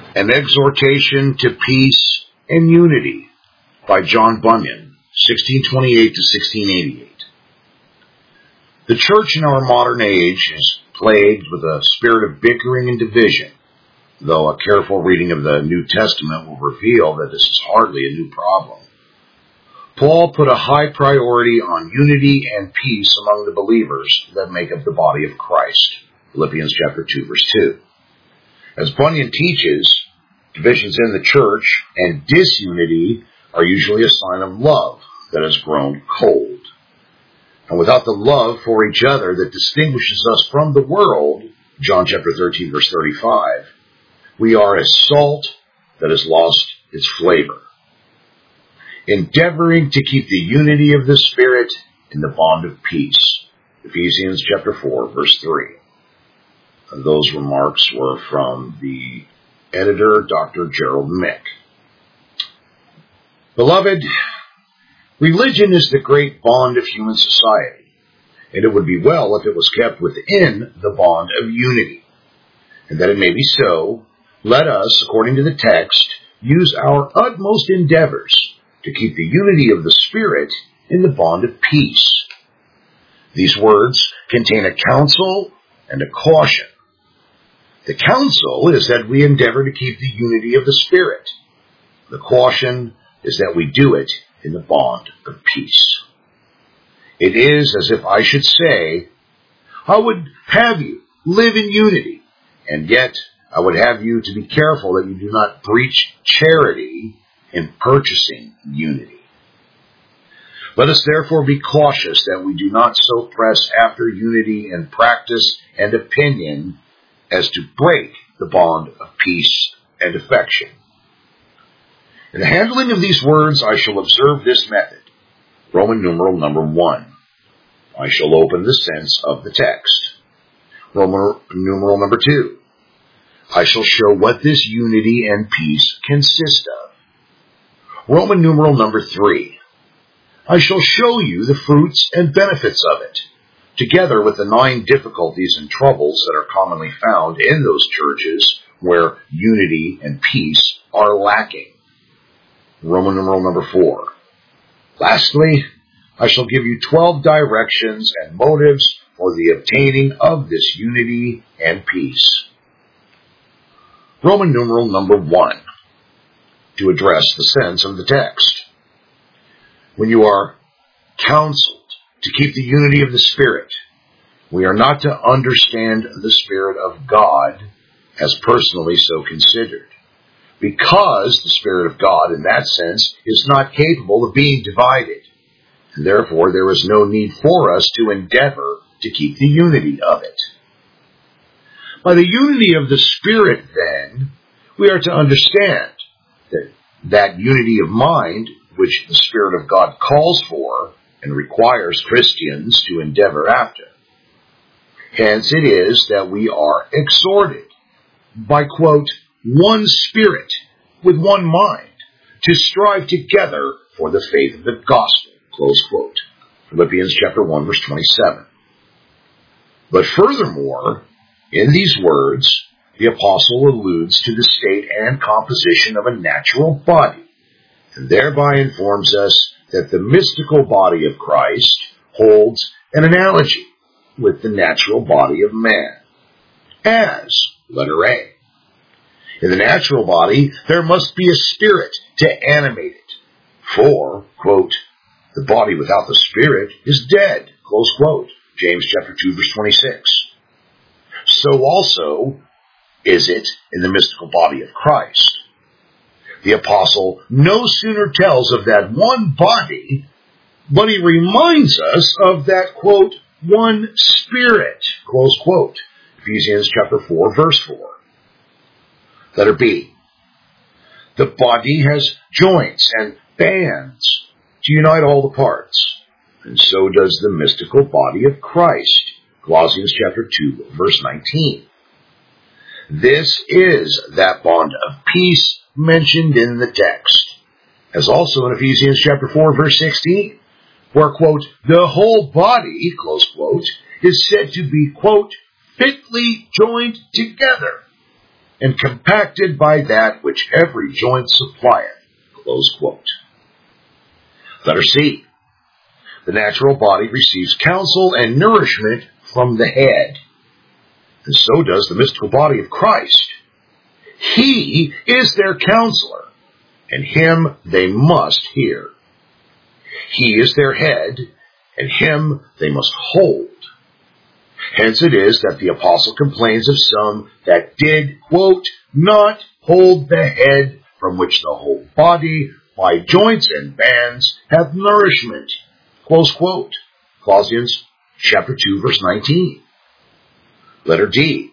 An Exhortation to Peace and Unity by John Bunyan, 1628 to 1688. The church in our modern age is plagued with a spirit of bickering and division, though a careful reading of the New Testament will reveal that this is hardly a new problem. Paul put a high priority on unity and peace among the believers that make up the body of Christ. Philippians chapter 2, verse 2. As Bunyan teaches, divisions in the church and disunity are usually a sign of love that has grown cold. And without the love for each other that distinguishes us from the world, John chapter 13, verse 35, we are as salt that has lost its flavor. Endeavoring to keep the unity of the Spirit in the bond of peace. Ephesians chapter 4, verse 3. Those remarks were from the editor, Dr. Gerald Mick. Beloved, religion is the great bond of human society, and it would be well if it was kept within the bond of unity. And that it may be so, let us, according to the text, use our utmost endeavors to keep the unity of the Spirit in the bond of peace. These words contain a counsel and a caution. The counsel is that we endeavor to keep the unity of the Spirit. The caution is that we do it in the bond of peace. It is as if I should say, I would have you live in unity, and yet I would have you to be careful that you do not breach charity in purchasing unity. Let us therefore be cautious that we do not so press after unity in practice and opinion as to break the bond of peace and affection. In the handling of these words, I shall observe this method. Roman numeral number 1. I shall open the sense of the text. Roman numeral number 2. I shall show what this unity and peace consist of. Roman numeral number 3. I shall show you the fruits and benefits of it, together with the 9 difficulties and troubles that are commonly found in those churches where unity and peace are lacking. Roman numeral number 4. Lastly, I shall give you 12 directions and motives for the obtaining of this unity and peace. Roman numeral number 1. To address the sense of the text. When you are counseled to keep the unity of the Spirit, we are not to understand the Spirit of God as personally so considered, because the Spirit of God, in that sense, is not capable of being divided, and therefore there is no need for us to endeavor to keep the unity of it. By the unity of the Spirit, then, we are to understand that unity of mind which the Spirit of God calls for and requires Christians to endeavor after. Hence it is that we are exhorted by, quote, one Spirit with one mind to strive together for the faith of the gospel, close quote. Philippians chapter 1, verse 27. But furthermore, in these words, the apostle alludes to the state and composition of a natural body, and thereby informs us that the mystical body of Christ holds an analogy with the natural body of man, as, letter A, in the natural body there must be a spirit to animate it, for, quote, the body without the Spirit is dead, close quote, James chapter 2, verse 26. So also is it in the mystical body of Christ. The apostle no sooner tells of that one body, but he reminds us of that, quote, one Spirit, close quote, Ephesians chapter 4, verse 4. Letter B. The body has joints and bands to unite all the parts, and so does the mystical body of Christ, Colossians chapter 2, verse 19. This is that bond of peace mentioned in the text, as also in Ephesians chapter 4, verse 16, where, quote, the whole body, close quote, is said to be, quote, fitly joined together and compacted by that which every joint supplieth. Close quote. Letter C. The natural body receives counsel and nourishment from the head, and so does the mystical body of Christ. He is their counselor, and him they must hear. He is their head, and him they must hold. Hence it is that the apostle complains of some that did, quote, not hold the head, from which the whole body, by joints and bands, hath nourishment. Close quote. Colossians chapter 2, verse 19. Letter D.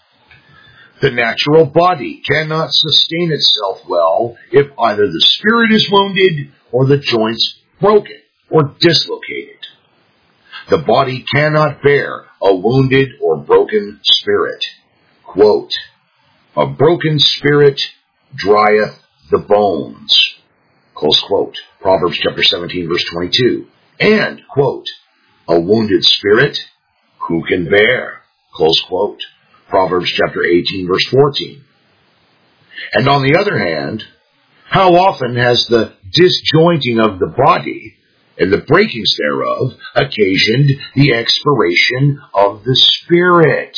The natural body cannot sustain itself well if either the spirit is wounded or the joints broken or dislocated. The body cannot bear a wounded or broken spirit. Quote, a broken spirit drieth the bones. Close quote. Proverbs chapter 17, verse 22. And, quote, a wounded spirit, who can bear? Close quote. Proverbs chapter 18, verse 14. And on the other hand, how often has the disjointing of the body and the breakings thereof occasioned the expiration of the spirit?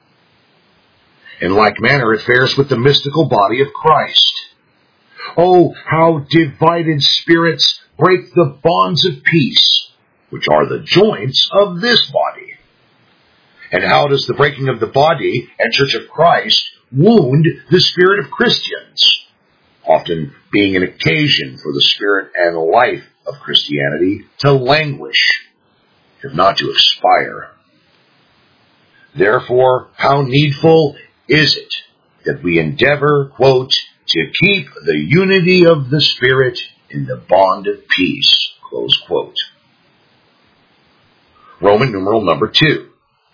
In like manner it fares with the mystical body of Christ. Oh, how divided spirits break the bonds of peace, which are the joints of this body. And how does the breaking of the body and church of Christ wound the spirit of Christians, often being an occasion for the spirit and life of Christianity to languish, if not to expire? Therefore, how needful is it that we endeavor, quote, to keep the unity of the Spirit in the bond of peace, close quote. Roman numeral number 2.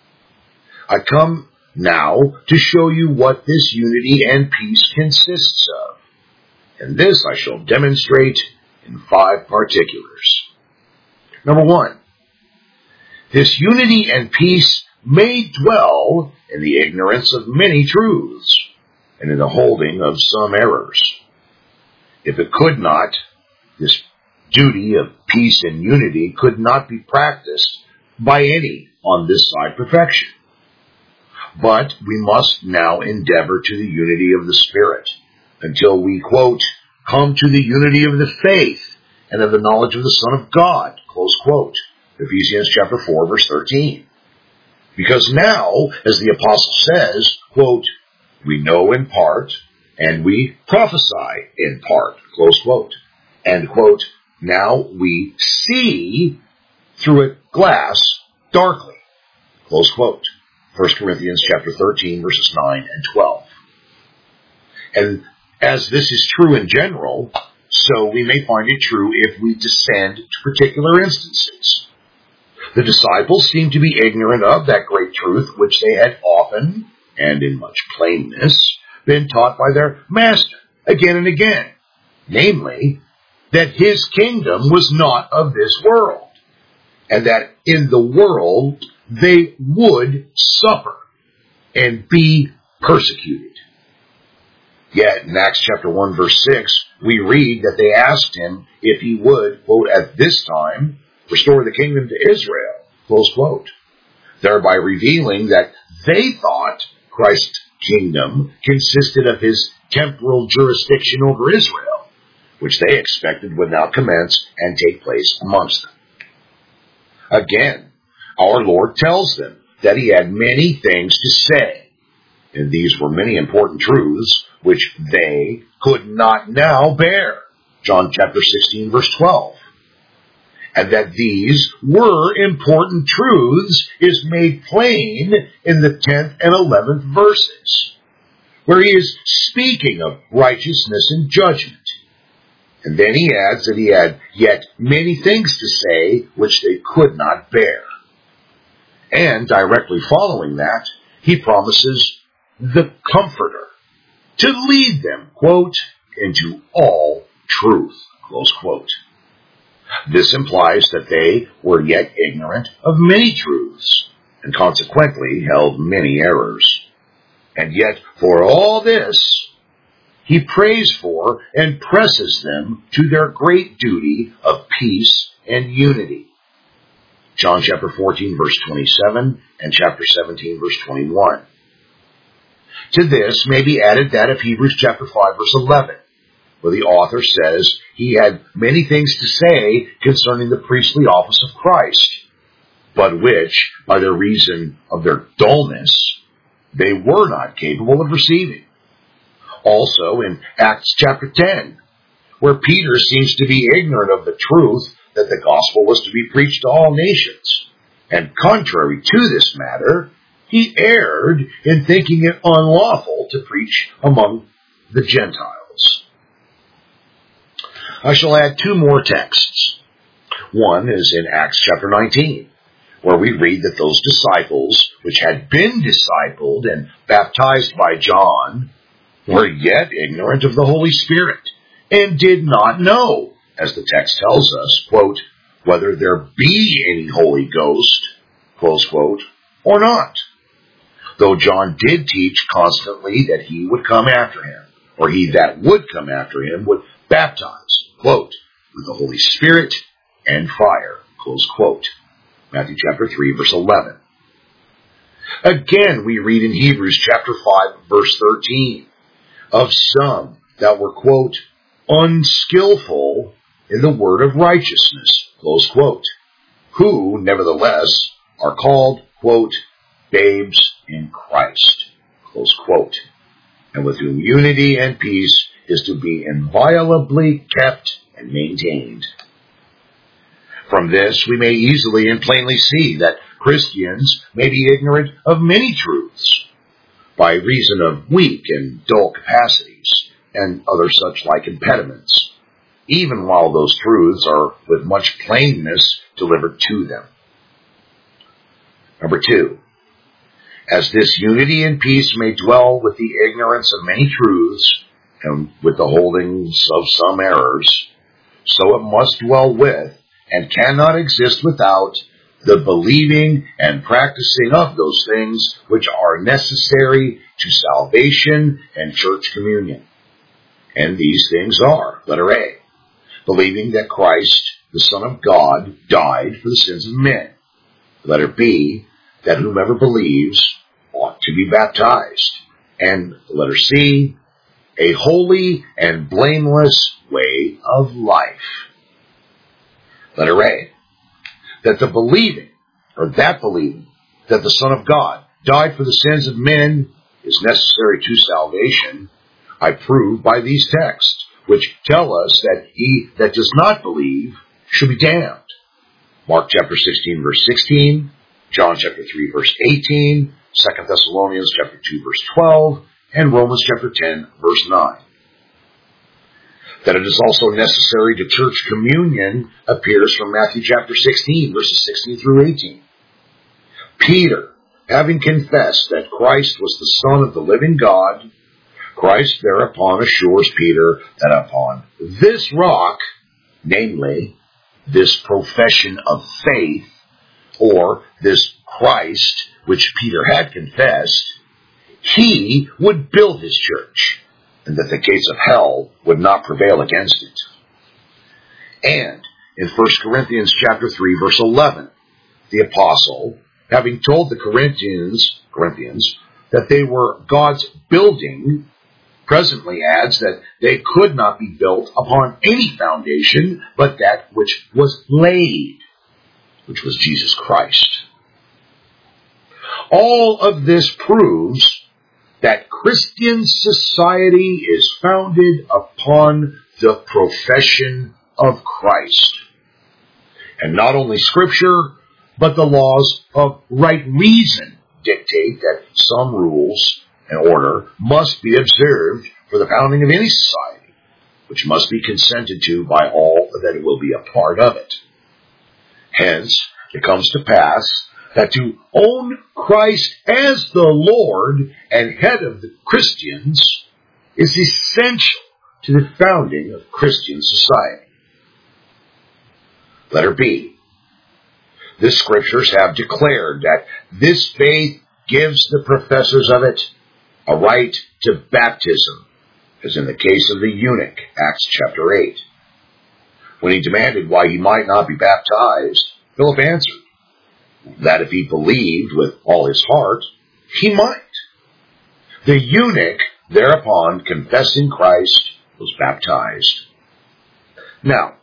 I come now to show you what this unity and peace consists of, and this I shall demonstrate in 5 particulars. Number 1. This unity and peace may dwell in the ignorance of many truths, and in the holding of some errors. If it could not, this duty of peace and unity could not be practiced by any on this side perfection. But we must now endeavor to the unity of the Spirit, until we, quote, come to the unity of the faith and of the knowledge of the Son of God, close quote. Ephesians chapter 4, verse 13. Because now, as the apostle says, quote, we know in part, and we prophesy in part, close quote. And, quote, now we see through a glass darkly, close quote. 1 Corinthians chapter 13, verses 9 and 12. And as this is true in general, so we may find it true if we descend to particular instances. The disciples seem to be ignorant of that great truth which they had often, and in much plainness, been taught by their master again and again, namely, that his kingdom was not of this world, and that in the world they would suffer and be persecuted. Yet in Acts chapter 1 verse 6, we read that they asked him if he would, quote, at this time restore the kingdom to Israel, close quote, thereby revealing that they thought Christ's kingdom consisted of his temporal jurisdiction over Israel, which they expected would now commence and take place amongst them. Again, our Lord tells them that he had many things to say, and these were many important truths which they could not now bear. John chapter 16, verse 12. And that these were important truths is made plain in the 10th and 11th verses, where he is speaking of righteousness and judgment. And then he adds that he had yet many things to say which they could not bear. And directly following that, he promises the Comforter to lead them, quote, into all truth, close quote. This implies that they were yet ignorant of many truths, and consequently held many errors. And yet, for all this, he prays for and presses them to their great duty of peace and unity. John chapter 14, verse 27, and chapter 17, verse 21. To this may be added that of Hebrews chapter 5, verse 11, where the author says he had many things to say concerning the priestly office of Christ, but which, by the reason of their dullness, they were not capable of receiving. Also in Acts chapter 10, where Peter seems to be ignorant of the truth that the gospel was to be preached to all nations. And contrary to this matter, he erred in thinking it unlawful to preach among the Gentiles. I shall add two more texts. One is in Acts chapter 19, where we read that those disciples which had been discipled and baptized by John were yet ignorant of the Holy Spirit, and did not know, as the text tells us, quote, whether there be any Holy Ghost, close quote, or not. Though John did teach constantly that he would come after him, or he that would come after him would baptize, quote, with the Holy Spirit and fire, close quote. Matthew chapter 3, verse 11. Again, we read in Hebrews chapter 5, verse 13, of some that were, quote, unskillful in the word of righteousness, close quote, who, nevertheless, are called, quote, babes in Christ, close quote, and with whom unity and peace is to be inviolably kept and maintained. From this, we may easily and plainly see that Christians may be ignorant of many truths by reason of weak and dull capacities and other such like impediments, even while those truths are with much plainness delivered to them. Number 2, as this unity and peace may dwell with the ignorance of many truths and with the holdings of some errors, so it must dwell with and cannot exist without the believing and practicing of those things which are necessary to salvation and church communion. And these things are, letter A, believing that Christ, the Son of God, died for the sins of men. Letter B, that whomever believes ought to be baptized. And letter C, a holy and blameless way of life. Letter A, that the believing, or that believing, that the Son of God died for the sins of men is necessary to salvation, I prove by these texts, which tell us that he that does not believe should be damned. Mark chapter 16, verse 16, John chapter 3, verse 18, 2 Thessalonians chapter 2, verse 12, and Romans chapter 10, verse 9. That it is also necessary to church communion appears from Matthew chapter 16, verses 16 through 18. Peter, having confessed that Christ was the Son of the living God, Christ thereupon assures Peter that upon this rock, namely, this profession of faith, or this Christ which Peter had confessed, he would build his church, and that the gates of hell would not prevail against it. And in 1 Corinthians chapter 3, verse 11, the apostle, having told the Corinthians that they were God's building, presently adds that they could not be built upon any foundation but that which was laid, which was Jesus Christ. All of this proves that Christian society is founded upon the profession of Christ. And not only Scripture, but the laws of right reason dictate that some rules and order must be observed for the founding of any society, which must be consented to by all that will be a part of it. Hence, it comes to pass that to own Christ as the Lord and head of the Christians is essential to the founding of Christian society. Letter B. The Scriptures have declared that this faith gives the professors of it a right to baptism, as in the case of the eunuch, Acts chapter 8. When he demanded why he might not be baptized, Philip answered that if he believed with all his heart, he might. The eunuch, thereupon confessing Christ, was baptized. Now,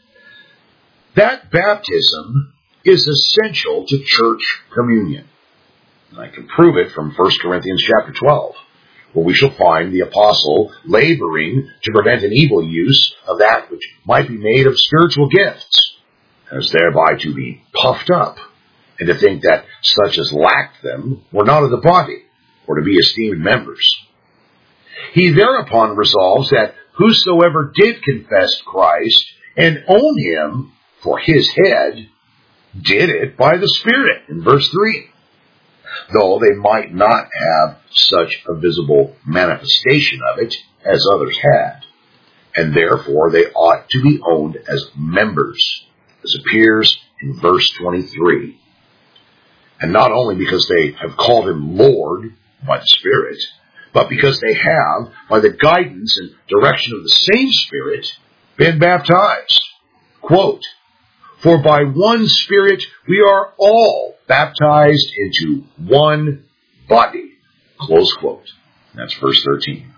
that baptism is essential to church communion. And I can prove it from 1 Corinthians chapter 12, where we shall find the apostle laboring to prevent an evil use of that which might be made of spiritual gifts, as thereby to be puffed up, and to think that such as lacked them were not of the body, or to be esteemed members. He thereupon resolves that whosoever did confess Christ and own him for his head did it by the Spirit, in verse 3. Though they might not have such a visible manifestation of it as others had, and therefore they ought to be owned as members, as appears in verse 23. And not only because they have called him Lord by the Spirit, but because they have, by the guidance and direction of the same Spirit, been baptized. Quote, "For by one Spirit we are all baptized into one body." Close quote. That's verse 13.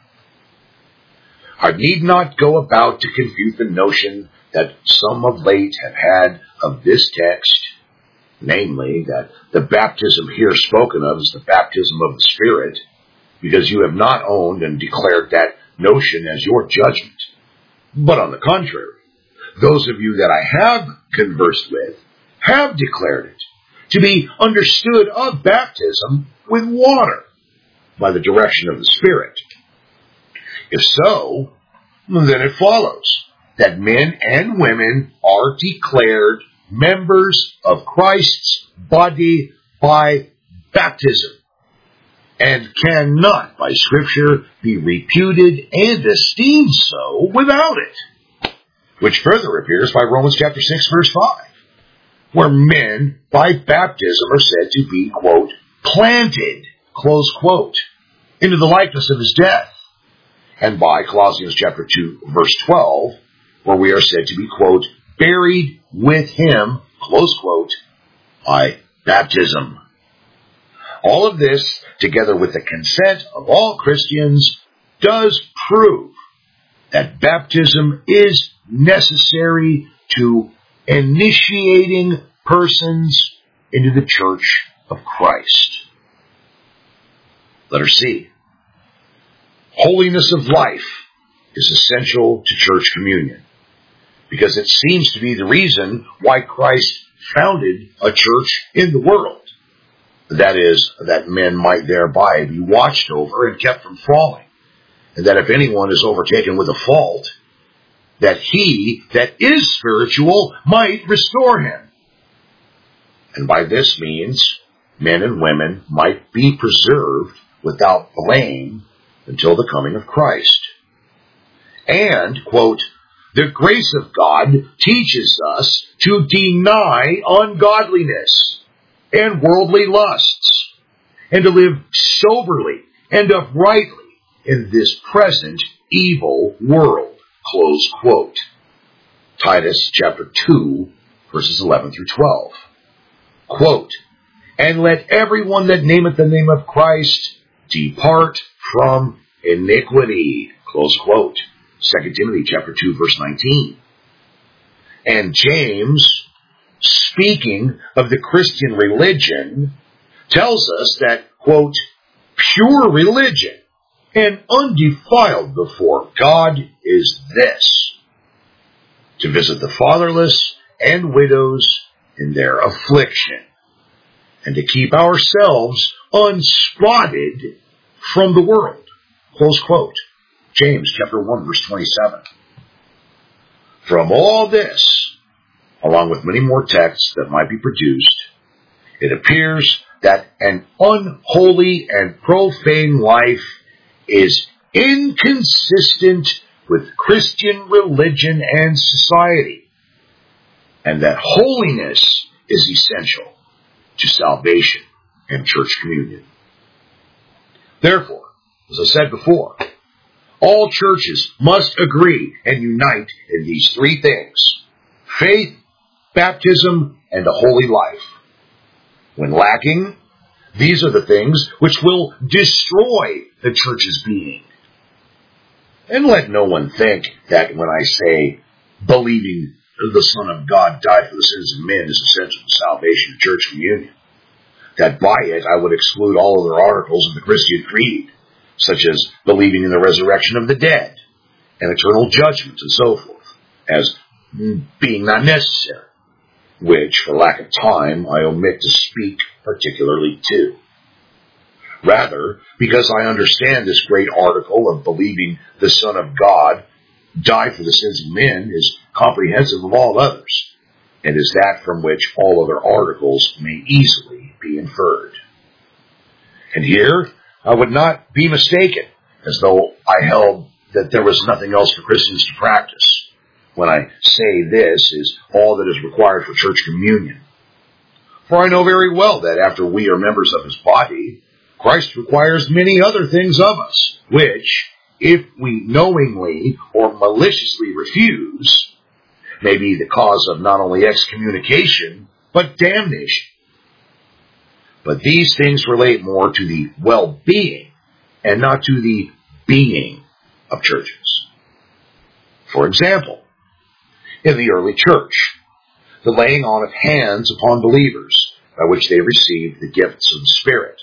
I need not go about to confute the notion that some of late have had of this text, namely, that the baptism here spoken of is the baptism of the Spirit, because you have not owned and declared that notion as your judgment. But on the contrary, those of you that I have conversed with have declared it to be understood of baptism with water by the direction of the Spirit. If so, then it follows that men and women are declared members of Christ's body by baptism, and cannot, by Scripture, be reputed and esteemed so without it. Which further appears by Romans chapter 6, verse 5, where men, by baptism, are said to be, quote, planted, close quote, into the likeness of his death. And by Colossians chapter 2, verse 12, where we are said to be, quote, buried with him, close quote, by baptism. All of this, together with the consent of all Christians, does prove that baptism is necessary to initiating persons into the church of Christ. Letter C. Holiness of life is essential to church communion, because it seems to be the reason why Christ founded a church in the world. That is, that men might thereby be watched over and kept from falling, and that if anyone is overtaken with a fault, that he that is spiritual might restore him. And by this means, men and women might be preserved without blame until the coming of Christ. And, quote, the grace of God teaches us to deny ungodliness and worldly lusts, and to live soberly and uprightly in this present evil world, close quote. Titus chapter 2, verses 11 through 12. Quote, and let everyone that nameth the name of Christ depart from iniquity, close quote. 2 Timothy chapter 2, verse 19. And James, speaking of the Christian religion, tells us that, quote, pure religion and undefiled before God is this, to visit the fatherless and widows in their affliction, and to keep ourselves unspotted from the world, close quote. James chapter 1, verse 27. From all this, along with many more texts that might be produced, it appears that an unholy and profane life is inconsistent with Christian religion and society, and that holiness is essential to salvation and church communion. Therefore, As I said before, all churches must agree and unite in these three things: faith, baptism, and a holy life. When lacking, these are the things which will destroy the church's being. And let no one think that when I say believing the Son of God died for the sins of men is essential to salvation of church communion, that by it I would exclude all other articles of the Christian creed, such as believing in the resurrection of the dead and eternal judgment and so forth, as being not necessary, which, for lack of time, I omit to speak particularly to. Rather, because I understand this great article of believing the Son of God died for the sins of men is comprehensive of all others, and is that from which all other articles may easily be inferred. And here, I would not be mistaken, as though I held that there was nothing else for Christians to practice, when I say this is all that is required for church communion. For I know very well that after we are members of his body, Christ requires many other things of us, which, if we knowingly or maliciously refuse, may be the cause of not only excommunication, but damnation. But these things relate more to the well-being and not to the being of churches. For example, in the early church, the laying on of hands upon believers, by which they received the gifts of the Spirit.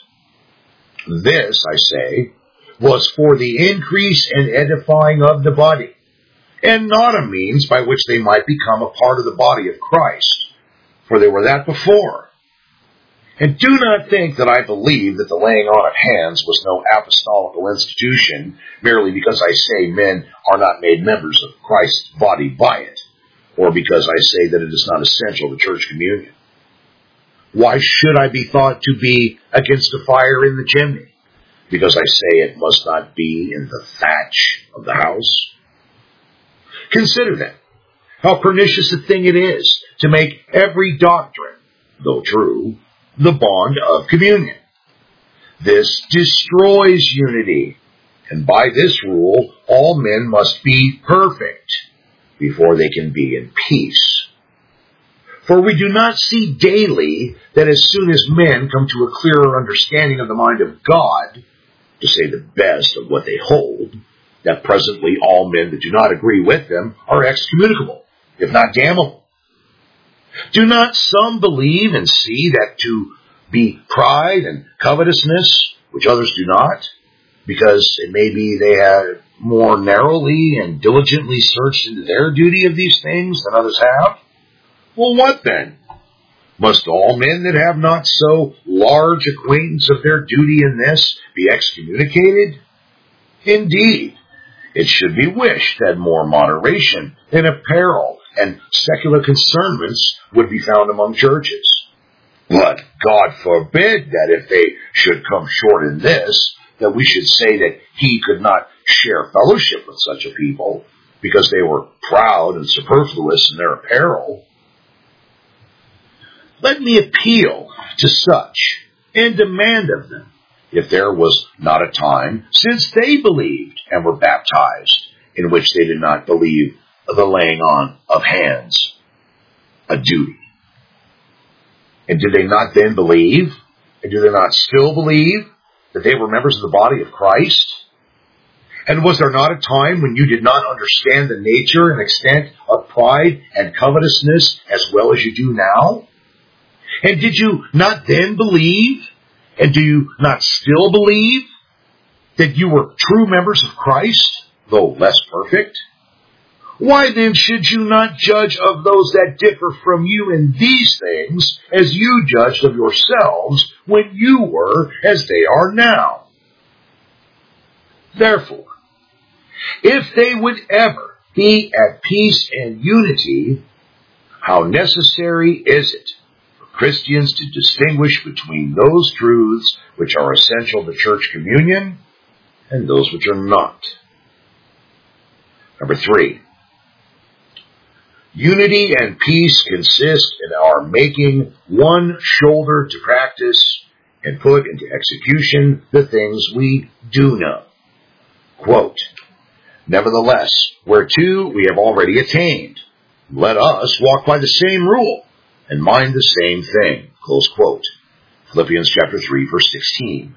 This, I say, was for the increase and edifying of the body, and not a means by which they might become a part of the body of Christ, for they were that before. And do not think that I believe that the laying on of hands was no apostolical institution, merely because I say men are not made members of Christ's body by it, or because I say that it is not essential to church communion. Why should I be thought to be against a fire in the chimney, because I say it must not be in the thatch of the house? Consider then how pernicious a thing it is to make every doctrine, though true, the bond of communion. This destroys unity, and by this rule all men must be perfect before they can be in peace. For we do not see daily that as soon as men come to a clearer understanding of the mind of God, to say the best of what they hold, that presently all men that do not agree with them are excommunicable, if not damnable. Do not some believe and see that to be pride and covetousness, which others do not, because it may be they have more narrowly and diligently searched into their duty of these things than others have? Well, what then? Must all men that have not so large acquaintance of their duty in this be excommunicated? Indeed, it should be wished that more moderation in apparel and secular concernments would be found among churches. But God forbid that if they should come short in this, that we should say that he could not share fellowship with such a people, because they were proud and superfluous in their apparel. Let me appeal to such and demand of them if there was not a time since they believed and were baptized in which they did not believe the laying on of hands a duty. And did they not then believe, and do they not still believe, that they were members of the body of Christ? And was there not a time when you did not understand the nature and extent of pride and covetousness as well as you do now? And did you not then believe, and do you not still believe, that you were true members of Christ, though less perfect? Why then should you not judge of those that differ from you in these things as you judged of yourselves when you were as they are now? Therefore, if they would ever be at peace and unity, how necessary is it for Christians to distinguish between those truths which are essential to church communion and those which are not. Number 3. Unity and peace consist in our making one shoulder to practice and put into execution the things we do know. Quote, nevertheless, whereto we have already attained, let us walk by the same rule and mind the same thing. Close quote. Philippians chapter 3, verse 16.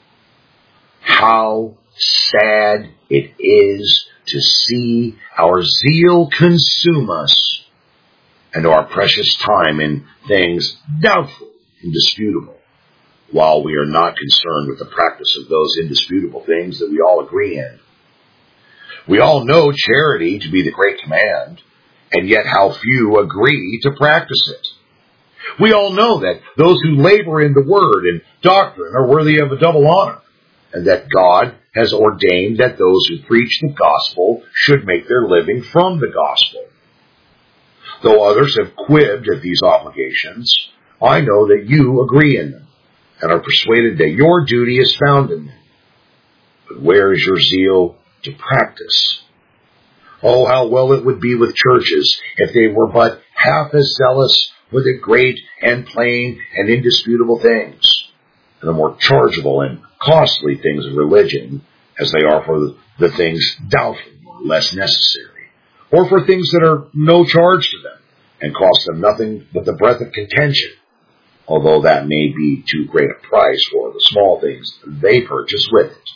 How sad it is to see our zeal consume us and our precious time in things doubtful and disputable, while we are not concerned with the practice of those indisputable things that we all agree in. We all know charity to be the great command, and yet how few agree to practice it. We all know that those who labor in the word and doctrine are worthy of a double honor, and that God has ordained that those who preach the gospel should make their living from the gospel. Though others have quibbed at these obligations, I know that you agree in them, and are persuaded that your duty is found in them. But where is your zeal to practice? Oh, how well it would be with churches if they were but half as zealous for the great and plain and indisputable things, and the more chargeable and costly things of religion, as they are for the things doubtful or less necessary, or for things that are no charge to them, and cost them nothing but the breath of contention, although that may be too great a price for the small things they purchase with it.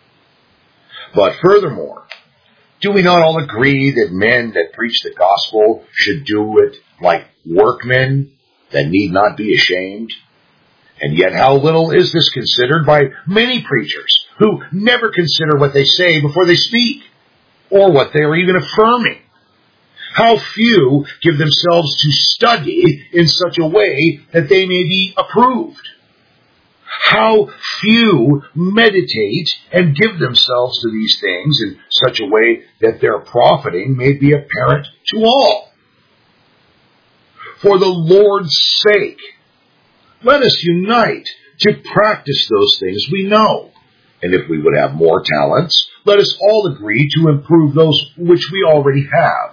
But furthermore, do we not all agree that men that preach the gospel should do it like workmen that need not be ashamed? And yet how little is this considered by many preachers who never consider what they say before they speak, or what they are even affirming? How few give themselves to study in such a way that they may be approved? How few meditate and give themselves to these things in such a way that their profiting may be apparent to all? For the Lord's sake, let us unite to practice those things we know. And if we would have more talents, let us all agree to improve those which we already have.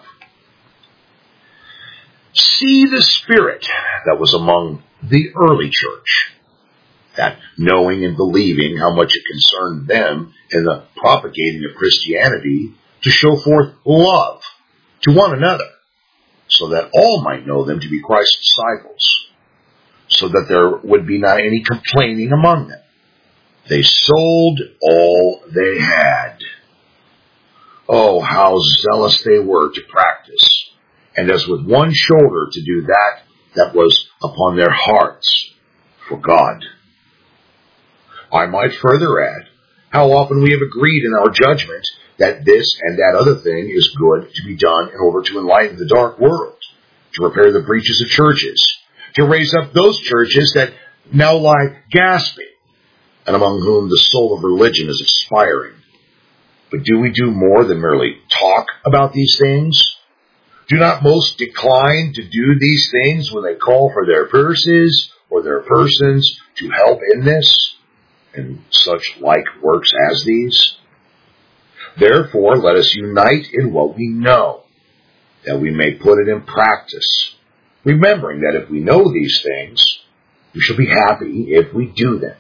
See the spirit that was among the early church, that knowing and believing how much it concerned them in the propagating of Christianity, to show forth love to one another, so that all might know them to be Christ's disciples, so that there would be not any complaining among them. They sold all they had. Oh, how zealous they were to practice, and as with one shoulder to do that was upon their hearts for God. I might further add how often we have agreed in our judgment that this and that other thing is good to be done in order to enlighten the dark world, to repair the breaches of churches, to raise up those churches that now lie gasping, and among whom the soul of religion is expiring. But do we do more than merely talk about these things? Do not most decline to do these things when they call for their purses or their persons to help in this, and such like works as these? Therefore, let us unite in what we know, that we may put it in practice, remembering that if we know these things, we shall be happy if we do them.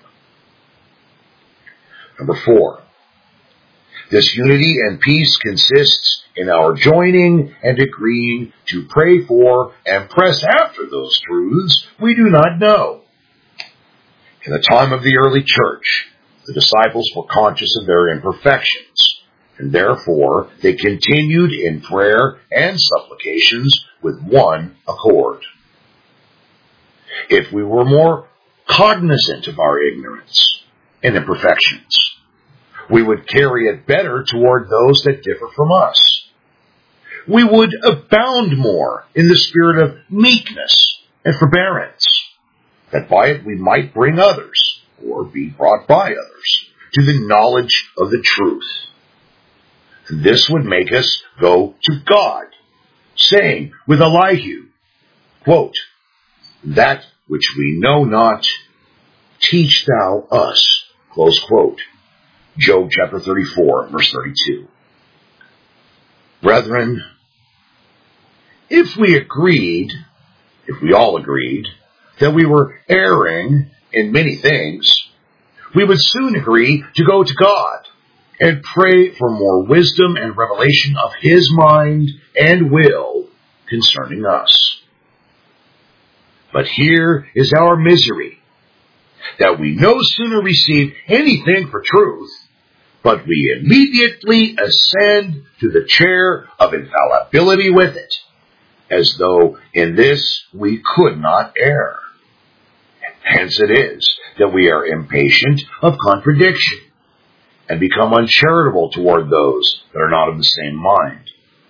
Number 4, this unity and peace consists in our joining and agreeing to pray for and press after those truths we do not know. In the time of the early church, the disciples were conscious of their imperfections, and therefore they continued in prayer and supplications with one accord. If we were more cognizant of our ignorance and imperfections, we would carry it better toward those that differ from us. We would abound more in the spirit of meekness and forbearance, that by it we might bring others, or be brought by others, to the knowledge of the truth. And this would make us go to God, saying with Elihu, quote, that which we know not, teach thou us, close quote. Job chapter 34, verse 32. Brethren, if we all agreed, that we were erring in many things, we would soon agree to go to God and pray for more wisdom and revelation of His mind and will concerning us. But here is our misery, that we no sooner receive anything for truth, but we immediately ascend to the chair of infallibility with it, as though in this we could not err. Hence it is that we are impatient of contradiction, and become uncharitable toward those that are not of the same mind.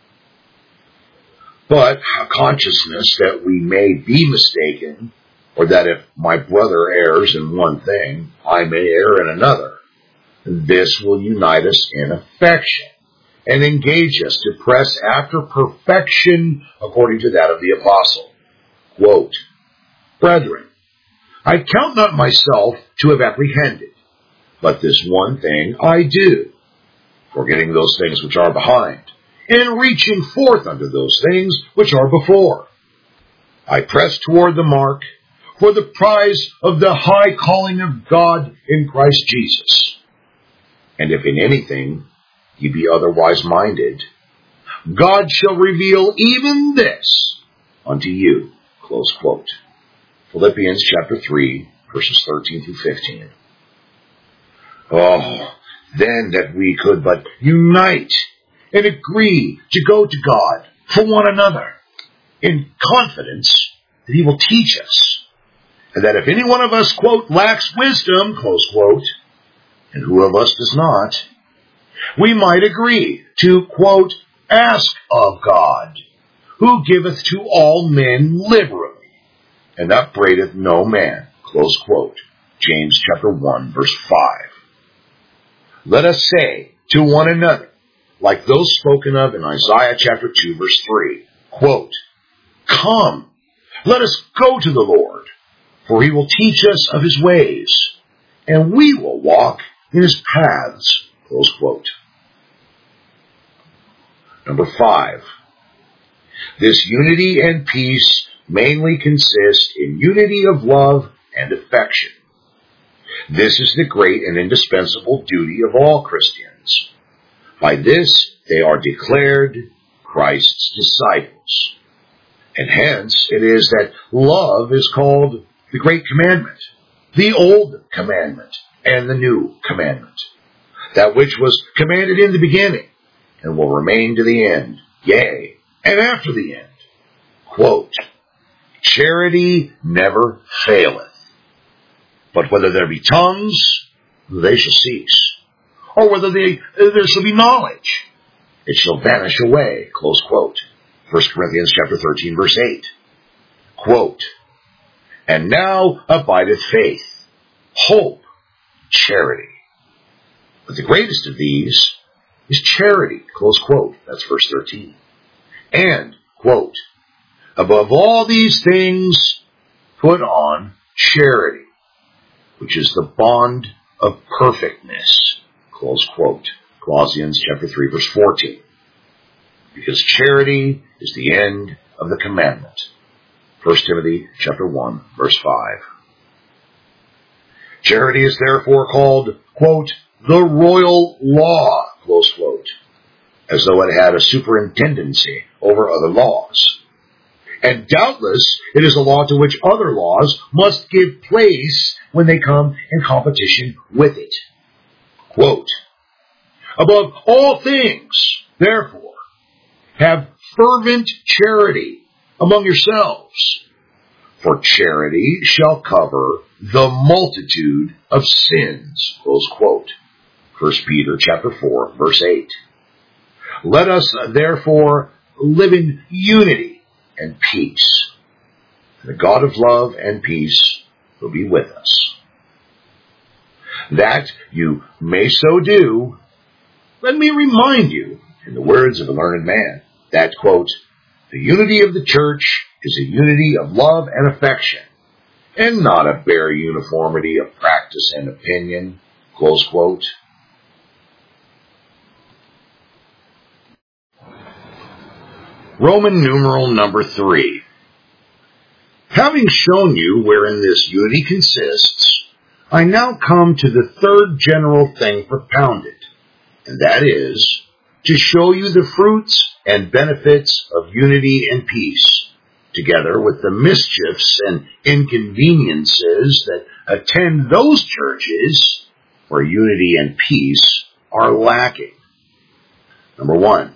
But a consciousness that we may be mistaken, or that if my brother errs in one thing, I may err in another, this will unite us in affection, and engage us to press after perfection according to that of the apostle. Quote, Brethren, I count not myself to have apprehended, but this one thing I do, forgetting those things which are behind, and reaching forth unto those things which are before. I press toward the mark for the prize of the high calling of God in Christ Jesus. And if in anything ye be otherwise minded, God shall reveal even this unto you. Close quote. Philippians chapter 3, verses 13 through 15. Oh, then that we could but unite and agree to go to God for one another in confidence that He will teach us, and that if any one of us, quote, lacks wisdom, close quote, and who of us does not, we might agree to, quote, ask of God, who giveth to all men liberally, and upbraideth no man, close quote. James chapter 1, verse 5. Let us say to one another, like those spoken of in Isaiah chapter 2, verse 3, quote, Come, let us go to the Lord, for He will teach us of His ways, and we will walk in His paths, close quote. Number 5. This unity and peace mainly consist in unity of love and affection. This is the great and indispensable duty of all Christians. By this they are declared Christ's disciples. And hence it is that love is called the great commandment, the old commandment, and the new commandment. That which was commanded in the beginning, and will remain to the end, yea, and after the end. Quote, Charity never faileth, but whether there be tongues, they shall cease, or whether there shall be knowledge, it shall vanish away, close quote. 1 Corinthians chapter 13, verse 8. Quote, And now abideth faith, hope, charity. But the greatest of these is charity, close quote. That's verse 13. And, quote, Above all these things, put on charity, which is the bond of perfectness, close quote. Colossians chapter 3, verse 14. Because charity is the end of the commandment. 1 Timothy chapter 1, verse 5. Charity is therefore called, quote, the royal law, close quote, as though it had a superintendency over other laws. And doubtless it is a law to which other laws must give place when they come in competition with it. Quote, Above all things, therefore, have fervent charity among yourselves, for charity shall cover the multitude of sins, close quote. 1 Peter chapter 4, verse 8. Let us therefore live in unity and peace. The God of love and peace will be with us. That you may so do, let me remind you, in the words of a learned man, that, quote, the unity of the church is a unity of love and affection, and not a bare uniformity of practice and opinion, close quote. Roman numeral number 3. Having shown you wherein this unity consists, I now come to the third general thing propounded, and that is to show you the fruits and benefits of unity and peace, together with the mischiefs and inconveniences that attend those churches where unity and peace are lacking. Number 1,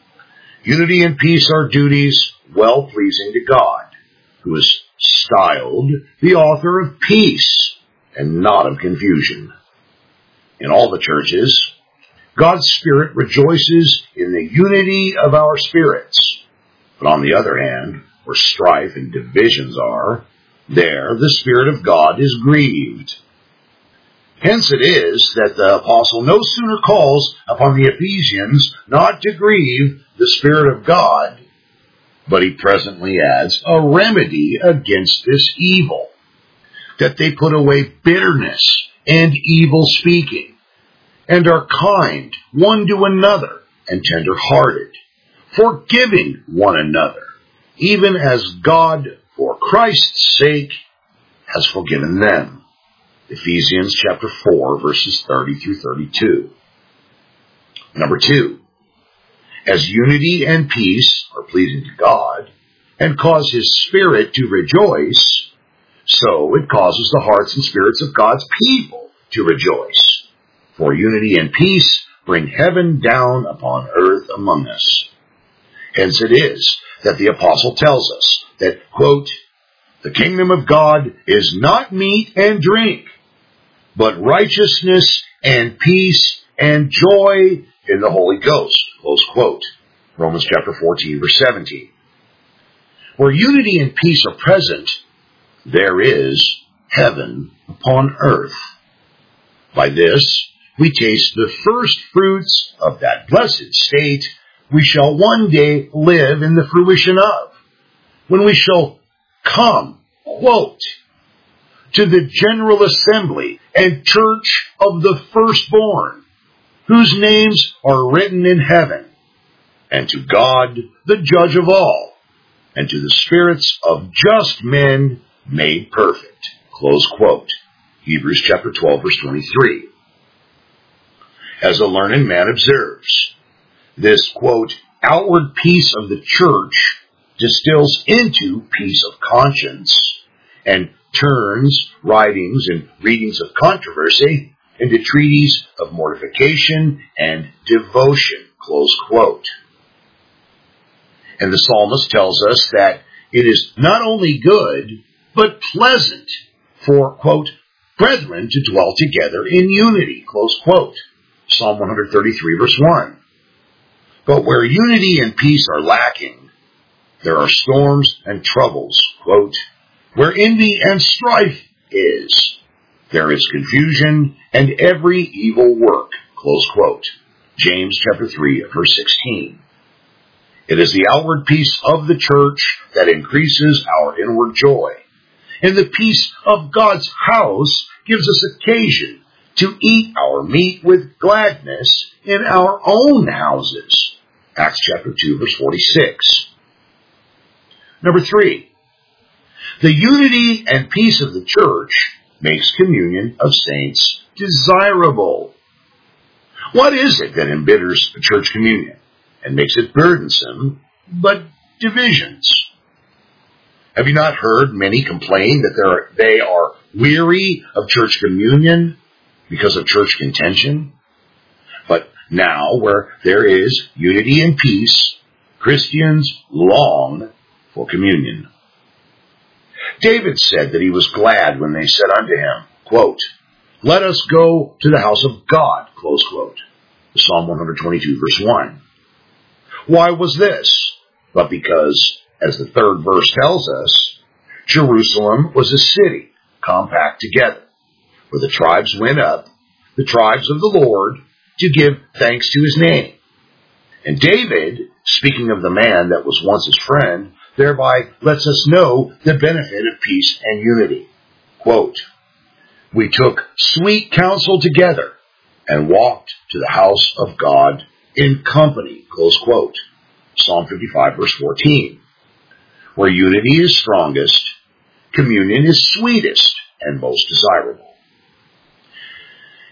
unity and peace are duties well-pleasing to God, who is styled the author of peace and not of confusion. In all the churches, God's Spirit rejoices in the unity of our spirits. But on the other hand, where strife and divisions are, there the Spirit of God is grieved. Hence it is that the apostle no sooner calls upon the Ephesians not to grieve the Spirit of God, but he presently adds a remedy against this evil, that they put away bitterness and evil speaking, and are kind one to another and tender-hearted, forgiving one another, even as God, for Christ's sake, has forgiven them. Ephesians chapter 4, verses 30 through 32. Number 2, as unity and peace are pleasing to God and cause His Spirit to rejoice, so it causes the hearts and spirits of God's people to rejoice. For unity and peace bring heaven down upon earth among us. Hence it is that the apostle tells us that, quote, the kingdom of God is not meat and drink, but righteousness and peace and joy in the Holy Ghost, close quote. Romans chapter 14, verse 17. Where unity and peace are present, there is heaven upon earth. By this, we taste the first fruits of that blessed state we shall one day live in the fruition of, when we shall come, quote, to the general assembly and church of the firstborn, whose names are written in heaven, and to God, the judge of all, and to the spirits of just men made perfect, close quote. Hebrews chapter 12, verse 23. As a learned man observes, this, quote, outward peace of the church distills into peace of conscience and turns writings and readings of controversy into treaties of mortification and devotion, close quote. And the psalmist tells us that it is not only good, but pleasant for, quote, brethren to dwell together in unity, close quote. Psalm 133, verse 1. But where unity and peace are lacking, there are storms and troubles, quote, where envy and strife is, there is confusion and every evil work, close quote. James chapter 3, verse 16. It is the outward peace of the church that increases our inward joy, and the peace of God's house gives us occasion to eat our meat with gladness in our own houses. Acts chapter 2, verse 46. Number 3, the unity and peace of the church makes communion of saints desirable. What is it that embitters a church communion and makes it burdensome, but divisions? Have you not heard many complain that they are weary of church communion because of church contention? But now, where there is unity and peace, Christians long for communion. David said that he was glad when they said unto him, quote, let us go to the house of God, close quote. Psalm 122, verse 1. Why was this? But because, as the third verse tells us, Jerusalem was a city compact together, where the tribes went up, the tribes of the Lord, to give thanks to his name. And David, speaking of the man that was once his friend, thereby lets us know the benefit of peace and unity. Quote, we took sweet counsel together and walked to the house of God in company, close quote. Psalm 55, verse 14. Where unity is strongest, communion is sweetest and most desirable.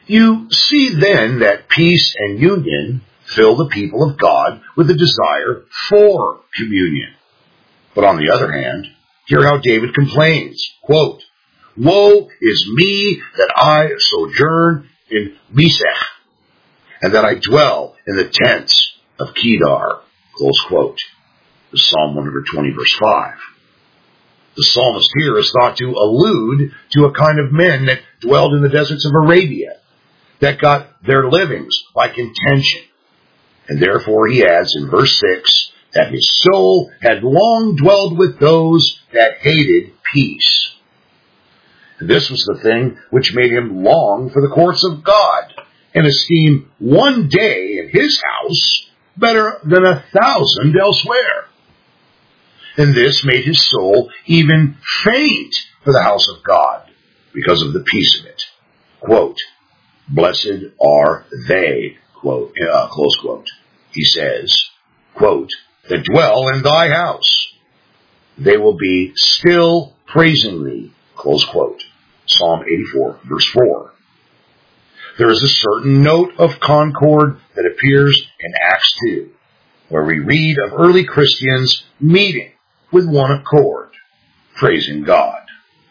You see then that peace and union fill the people of God with a desire for communion. But on the other hand, hear how David complains, quote, "Woe is me that I sojourn in Mesech, and that I dwell in the tents of Kedar," close quote. Psalm 120, verse 5. The psalmist here is thought to allude to a kind of men that dwelled in the deserts of Arabia, that got their livings by contention. And therefore he adds in verse 6 that his soul had long dwelled with those that hated peace. And this was the thing which made him long for the courts of God, and esteem one day in his house better than 1,000 elsewhere. And this made his soul even faint for the house of God, because of the peace of it. Quote, "Blessed are they," quote, close quote. He says, quote, "that dwell in thy house. They will be still praising thee," close quote. Psalm 84, verse 4. There is a certain note of concord that appears in Acts 2, where we read of early Christians meeting with one accord, praising God.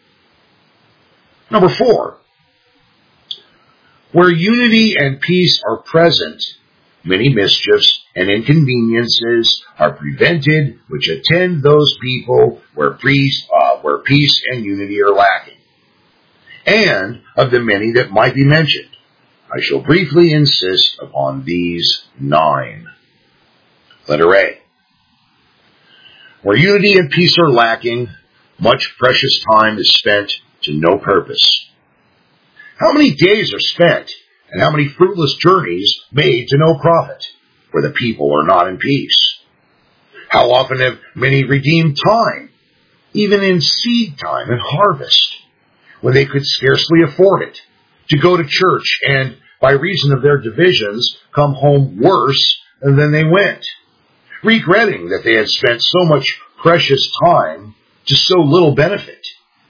Number 4, where unity and peace are present, many mischiefs and inconveniences are prevented which attend those people where peace and unity are lacking. And of the many that might be mentioned, I shall briefly insist upon these 9. Letter A. Where unity and peace are lacking, much precious time is spent to no purpose. How many days are spent, and how many fruitless journeys made to no profit, where the people are not in peace? How often have many redeemed time, even in seed time and harvest, when they could scarcely afford it, to go to church and, by reason of their divisions, come home worse than they went, regretting that they had spent so much precious time to so little benefit.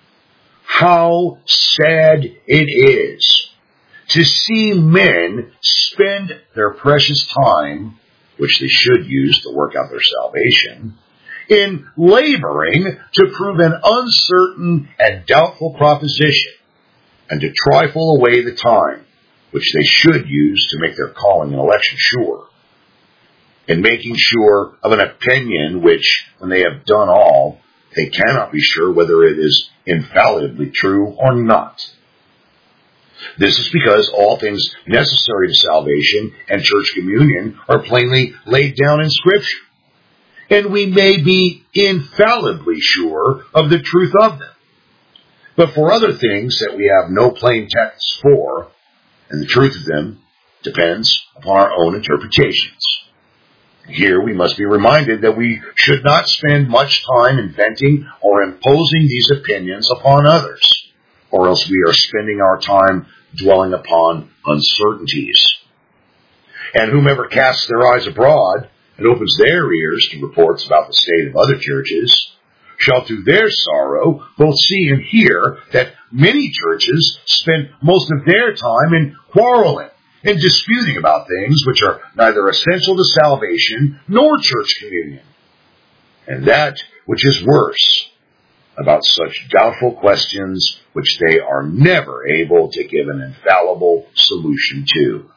How sad it is to see men spend their precious time, which they should use to work out their salvation, in laboring to prove an uncertain and doubtful proposition, and to trifle away the time, which they should use to make their calling and election sure, and making sure of an opinion which, when they have done all, they cannot be sure whether it is infallibly true or not. This is because all things necessary to salvation and church communion are plainly laid down in Scripture, and we may be infallibly sure of the truth of them. But for other things that we have no plain texts for, and the truth of them depends upon our own interpretations. Here we must be reminded that we should not spend much time inventing or imposing these opinions upon others, or else we are spending our time dwelling upon uncertainties. And whomever casts their eyes abroad and opens their ears to reports about the state of other churches shall to their sorrow both see and hear that many churches spend most of their time in quarreling and disputing about things which are neither essential to salvation nor church communion. And that which is worse, about such doubtful questions which they are never able to give an infallible solution to.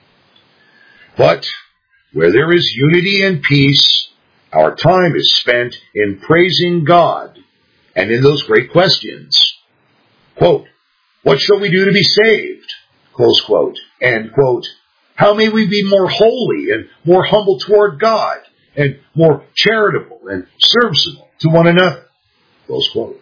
But where there is unity and peace, our time is spent in praising God and in those great questions. Quote, "What shall we do to be saved?" Close quote. And quote, "How may we be more holy and more humble toward God and more charitable and serviceable to one another?" Close quote.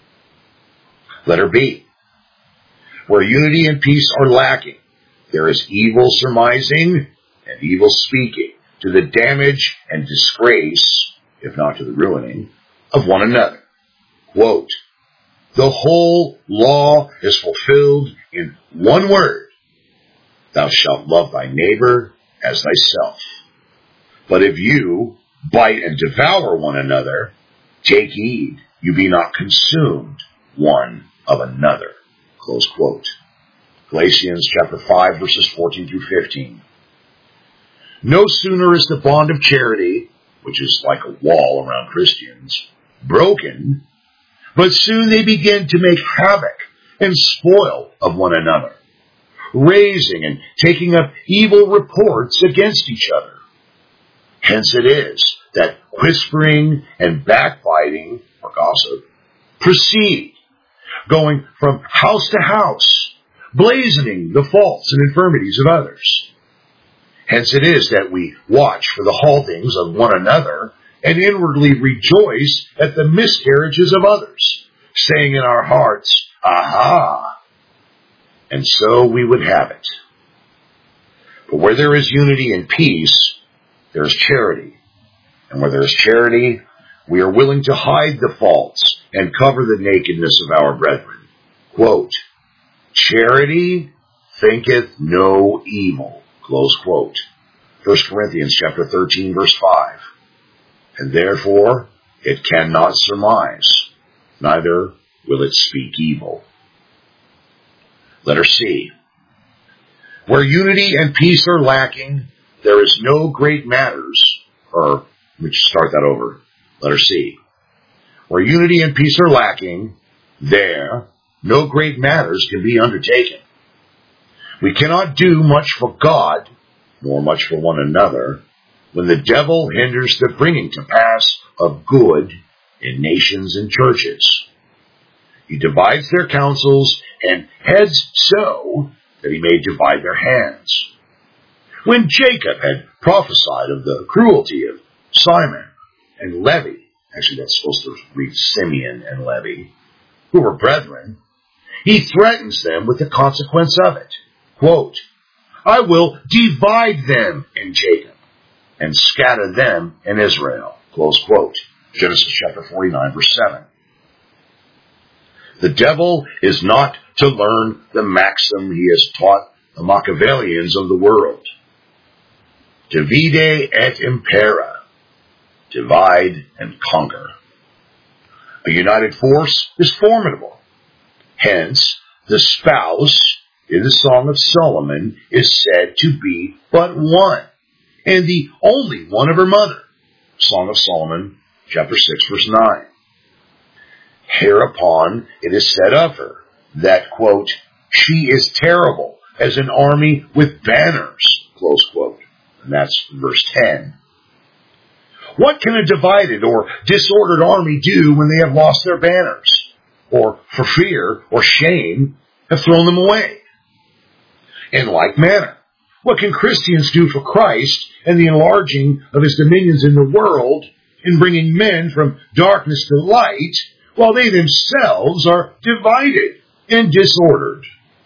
Letter B. Where unity and peace are lacking, there is evil surmising and evil speaking to the damage and disgrace, if not to the ruining, of one another. Quote, "The whole law is fulfilled in one word. Thou shalt love thy neighbor as thyself. But if you bite and devour one another, take heed you be not consumed one of another." Close quote. Galatians chapter 5, verses 14 through 15. No sooner is the bond of charity, which is like a wall around Christians, broken, but soon they begin to make havoc and spoil of one another, raising and taking up evil reports against each other. Hence it is that whispering and backbiting, or gossip, proceed, going from house to house, blazoning the faults and infirmities of others. Hence it is that we watch for the haltings of one another and inwardly rejoice at the miscarriages of others, saying in our hearts, Aha! And so we would have it. But where there is unity and peace, there is charity. And where there is charity, we are willing to hide the faults and cover the nakedness of our brethren. Quote, charity thinketh no evil. Close quote. 1 Corinthians chapter 13, verse 5. And therefore it cannot surmise, neither will it speak evil. Letter C. Where unity and peace are lacking, there is no great matters, or let me start that over. Letter C. Where unity and peace are lacking, there no great matters can be undertaken. We cannot do much for God, nor much for one another, when the devil hinders the bringing to pass of good in nations and churches. He divides their counsels and heads so that he may divide their hands. When Jacob had prophesied of the cruelty of Simon and Levi, actually that's supposed to read Simeon and Levi, who were brethren, he threatens them with the consequence of it. Quote, I will divide them in Jacob and scatter them in Israel. Close quote. Genesis chapter 49, verse 7. The devil is not to learn the maxim he has taught the Machiavellians of the world. Divide et impera. Divide and conquer. A united force is formidable. Hence, the spouse in the Song of Solomon is said to be but one, and the only one of her mother. Song of Solomon, chapter 6, verse 9. Hereupon it is said of her that, quote, she is terrible as an army with banners, close quote. And that's verse 10. What can a divided or disordered army do when they have lost their banners, or for fear or shame have thrown them away? In like manner, what can Christians do for Christ and the enlarging of his dominions in the world in bringing men from darkness to light while they themselves are divided and disordered?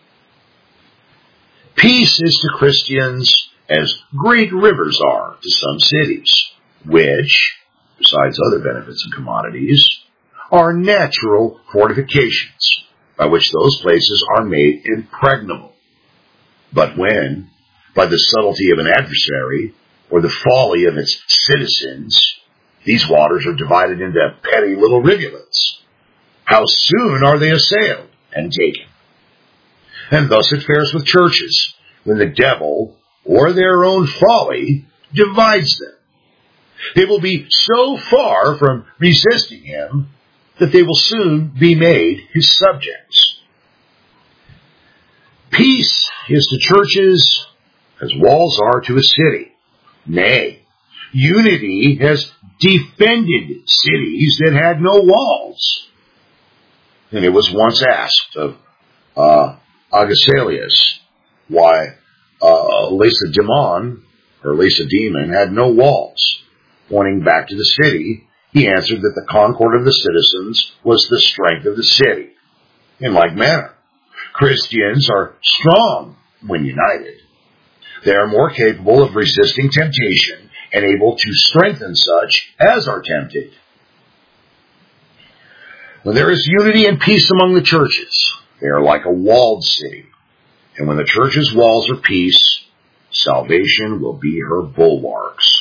Peace is to Christians as great rivers are to some cities, which, besides other benefits and commodities, are natural fortifications by which those places are made impregnable. But when, by the subtlety of an adversary or the folly of its citizens, these waters are divided into petty little rivulets, how soon are they assailed and taken? And thus it fares with churches, when the devil, or their own folly, divides them. They will be so far from resisting him that they will soon be made his subjects. Peace is to churches as walls are to a city. Nay, unity has defended cities that had no walls. And it was once asked of Agasalius why Lacedaemon, or Lacedaemon, had no walls. Pointing back to the city, he answered that the concord of the citizens was the strength of the city. In like manner, Christians are strong when united. They are more capable of resisting temptation and able to strengthen such as are tempted. When there is unity and peace among the churches, they are like a walled city. And when the church's walls are peace, salvation will be her bulwarks.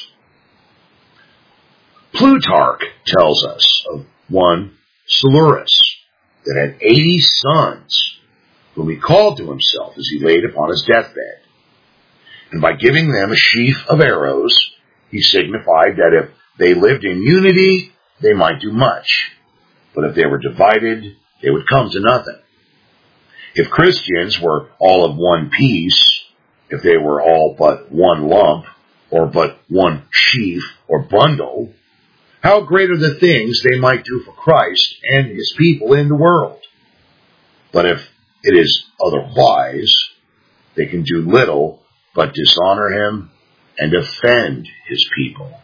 Plutarch tells us of one Silurus that had 80 sons, whom he called to himself as he laid upon his deathbed. And by giving them a sheaf of arrows, he signified that if they lived in unity, they might do much. But if they were divided, they would come to nothing. If Christians were all of one piece, if they were all but one lump, or but one sheaf or bundle, how great are the things they might do for Christ and his people in the world. But if it is otherwise, they can do little but dishonor him and offend his people.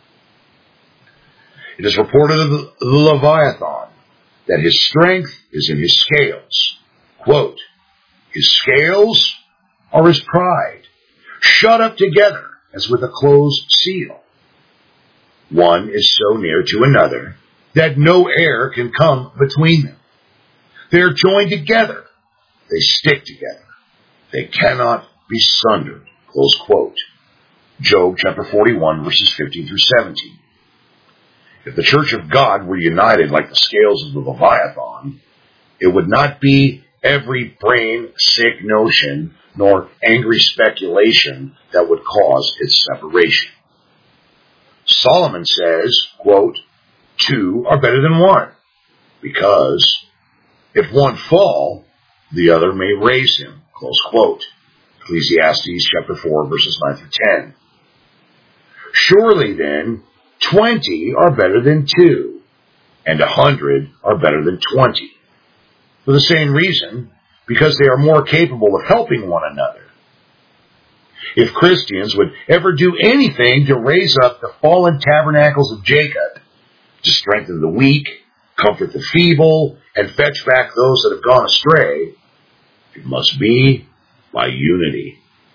It is reported of the Leviathan that his strength is in his scales. Quote, his scales are his pride, shut up together as with a closed seal. One is so near to another that no air can come between them. They are joined together. They stick together. They cannot be sundered. Close quote. Job chapter 41, verses 15 through 17. If the church of God were united like the scales of the Leviathan, it would not be every brain-sick notion nor angry speculation that would cause its separation. Solomon says, quote, two are better than one, because if one fall, the other may raise him. Close quote. Ecclesiastes chapter 4, verses 9 through 10. Surely then, 20 are better than 2, and 100 are better than 20. For the same reason, because they are more capable of helping one another. If Christians would ever do anything to raise up the fallen tabernacles of Jacob, to strengthen the weak, comfort the feeble, and fetch back those that have gone astray, it must be by unity.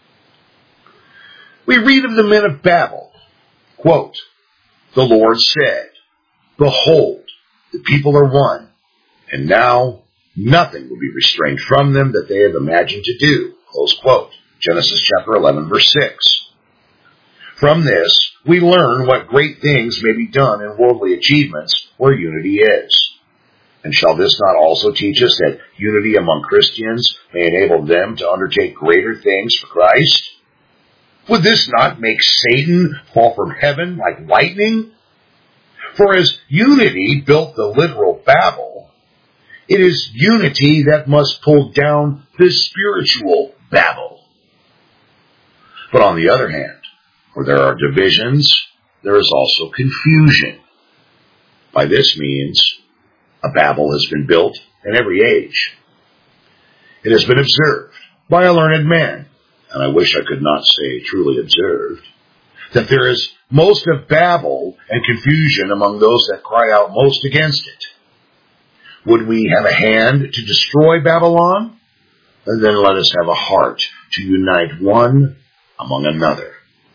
We read of the men of Babel. Quote, the Lord said, behold, the people are one, and now nothing will be restrained from them that they have imagined to do. Close quote. Genesis chapter 11, verse 6. From this, we learn what great things may be done in worldly achievements where unity is. And shall this not also teach us that unity among Christians may enable them to undertake greater things for Christ? Would this not make Satan fall from heaven like lightning? For as unity built the literal Babel, it is unity that must pull down the spiritual Babel. But on the other hand, where there are divisions, there is also confusion. By this means, a Babel has been built in every age. It has been observed by a learned man, and I wish I could not say truly observed, that there is most of Babel and confusion among those that cry out most against it. Would we have a hand to destroy Babylon? And then let us have a heart to unite one among another.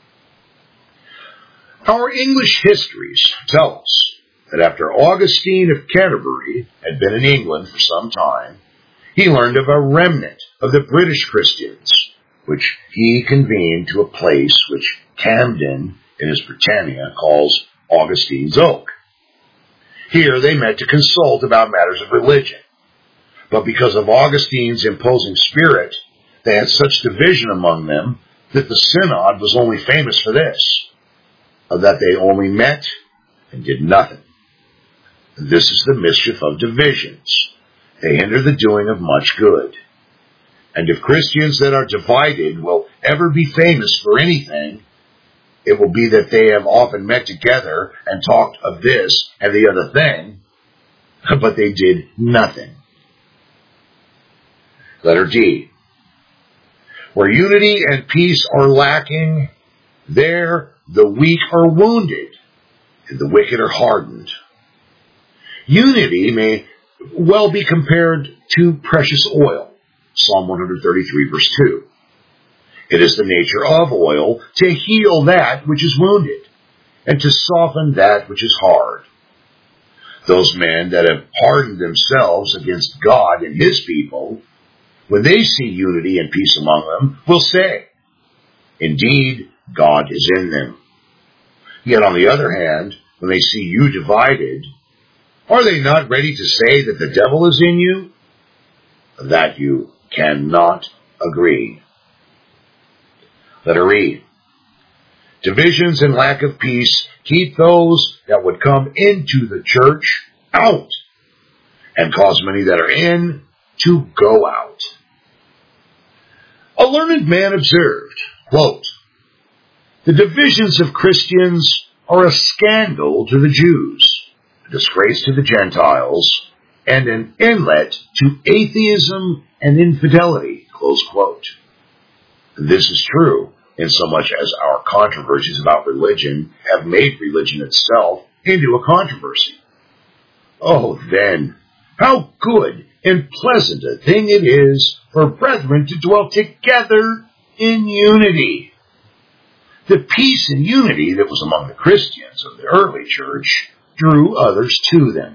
Our English histories tell us that after Augustine of Canterbury had been in England for some time, he learned of a remnant of the British Christians, which he convened to a place which Camden in his Britannia calls Augustine's Oak. Here they met to consult about matters of religion. But because of Augustine's imposing spirit, they had such division among them that the synod was only famous for this, that they only met and did nothing. This is the mischief of divisions. They hinder the doing of much good. And if Christians that are divided will ever be famous for anything, it will be that they have often met together and talked of this and the other thing, but they did nothing. Letter D. Where unity and peace are lacking, there the weak are wounded and the wicked are hardened. Unity may well be compared to precious oil. Psalm 133, verse 2. It is the nature of oil to heal that which is wounded and to soften that which is hard. Those men that have hardened themselves against God and his people, when they see unity and peace among them, will say, indeed, God is in them. Yet on the other hand, when they see you divided, are they not ready to say that the devil is in you? That you cannot agree. Let her read. Divisions and lack of peace keep those that would come into the church out, and cause many that are in to go out. A learned man observed, quote, the divisions of Christians are a scandal to the Jews, a disgrace to the Gentiles, and an inlet to atheism and infidelity, close quote. This is true insomuch as our controversies about religion have made religion itself into a controversy. Oh, then, how good and pleasant a thing it is for brethren to dwell together in unity. The peace and unity that was among the Christians of the early church drew others to them.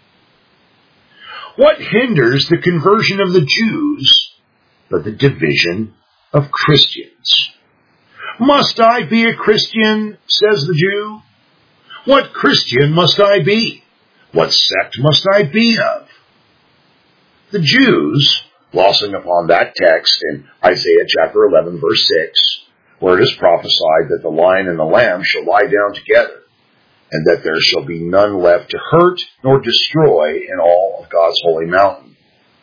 What hinders the conversion of the Jews but the division of Christians? Must I be a Christian, says the Jew? What Christian must I be? What sect must I be of? The Jews, glossing upon that text in Isaiah chapter 11, verse 6, where it is prophesied that the lion and the lamb shall lie down together, and that there shall be none left to hurt nor destroy in all of God's holy mountain.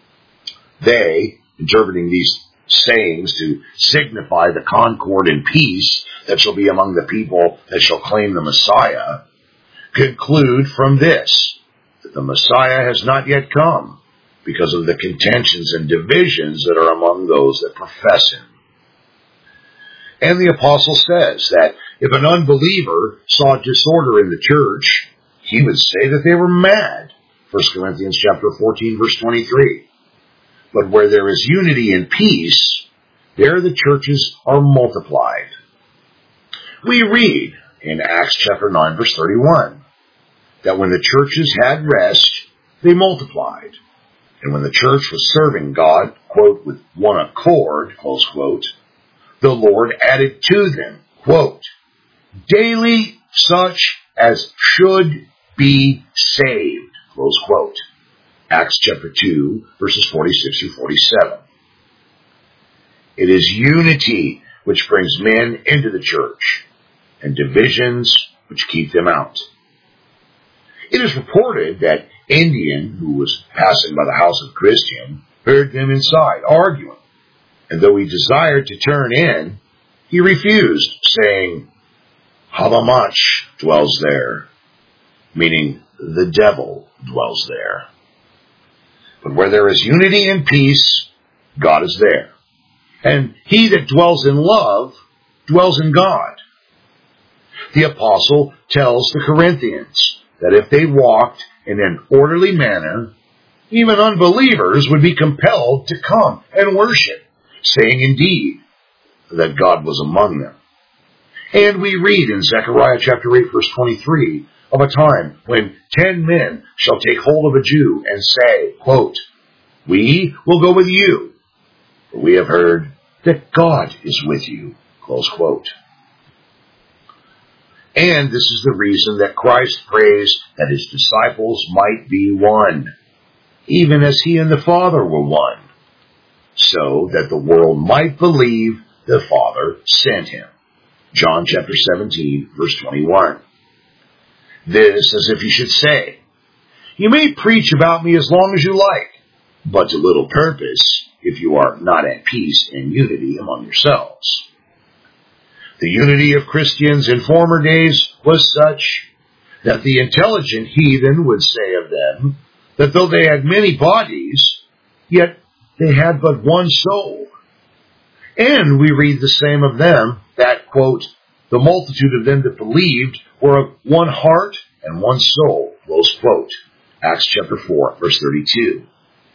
They, interpreting these sayings to signify the concord and peace that shall be among the people that shall claim the Messiah, conclude from this, that the Messiah has not yet come, because of the contentions and divisions that are among those that profess him. And the apostle says that if an unbeliever saw disorder in the church, he would say that they were mad. 1 Corinthians chapter 14, verse 23. But where there is unity and peace, there the churches are multiplied. We read in Acts chapter 9, verse 31, that when the churches had rest, they multiplied. And when the church was serving God, quote, with one accord, close quote, the Lord added to them, quote, daily such as should be saved, close quote. Acts chapter 2, verses 46 through 47. It is unity which brings men into the church, and divisions which keep them out. It is reported that Indian, who was passing by the house of Christian, heard them inside arguing, and though he desired to turn in, he refused, saying, Havamach dwells there, meaning the devil dwells there. But where there is unity and peace, God is there. And he that dwells in love dwells in God. The apostle tells the Corinthians that if they walked in an orderly manner, even unbelievers would be compelled to come and worship, saying indeed that God was among them. And we read in Zechariah chapter 8, verse 23, of a time when 10 men shall take hold of a Jew and say, quote, we will go with you, for we have heard that God is with you, close quote. And this is the reason that Christ prays that his disciples might be one, even as he and the Father were one, so that the world might believe the Father sent him. John chapter 17, verse 21. This as if he should say, you may preach about me as long as you like, but to little purpose if you are not at peace and unity among yourselves. The unity of Christians in former days was such that the intelligent heathen would say of them that though they had many bodies, yet they had but one soul. And we read the same of them that, quote, the multitude of them that believed were of one heart and one soul, close quote. Acts chapter 4, verse 32.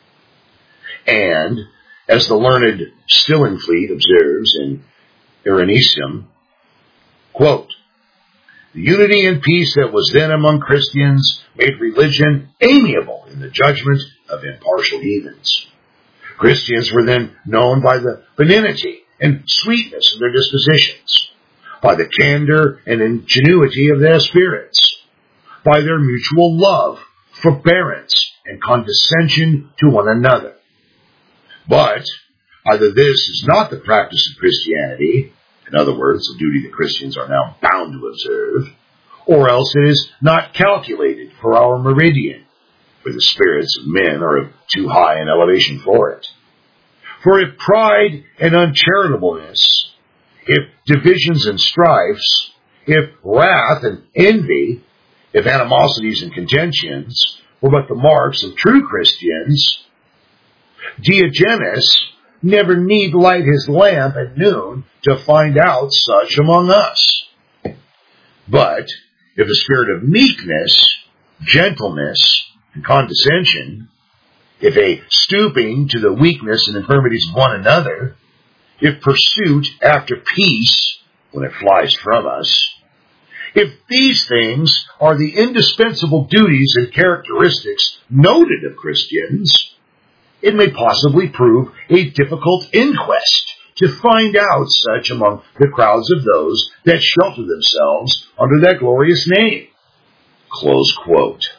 And, as the learned Stillingfleet observes in Irenaeum, quote, the unity and peace that was then among Christians made religion amiable in the judgment of impartial heathens. Christians were then known by the benignity and sweetness of their dispositions, by the candor and ingenuity of their spirits, by their mutual love, forbearance, and condescension to one another. But Either this is not the practice of Christianity, in other words, a duty that Christians are now bound to observe, or else it is not calculated for our meridian, for the spirits of men are of too high an elevation for it. For if pride and uncharitableness, if divisions and strifes, if wrath and envy, if animosities and contentions were but the marks of true Christians, Diogenes never need light his lamp at noon to find out such among us. But if the spirit of meekness, gentleness, and condescension, if a stooping to the weakness and infirmities of one another, if pursuit after peace when it flies from us, if these things are the indispensable duties and characteristics noted of Christians, it may possibly prove a difficult inquest to find out such among the crowds of those that shelter themselves under that glorious name. Close quote.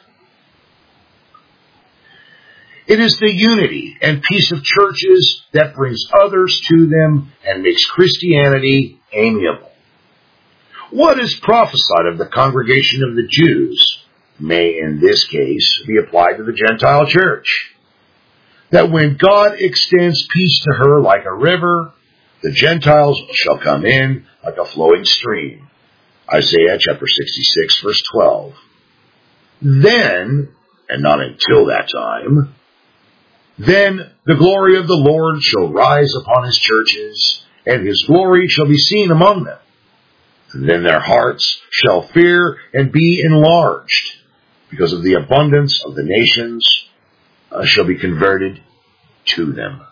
It is the unity and peace of churches that brings others to them and makes Christianity amiable. What is prophesied of the congregation of the Jews may in this case be applied to the Gentile church. That when God extends peace to her like a river, the Gentiles shall come in like a flowing stream. Isaiah chapter 66, verse 12. Then, and not until that time, then the glory of the Lord shall rise upon his churches, and his glory shall be seen among them. And then their hearts shall fear and be enlarged, because of the abundance of the nations shall be converted to them.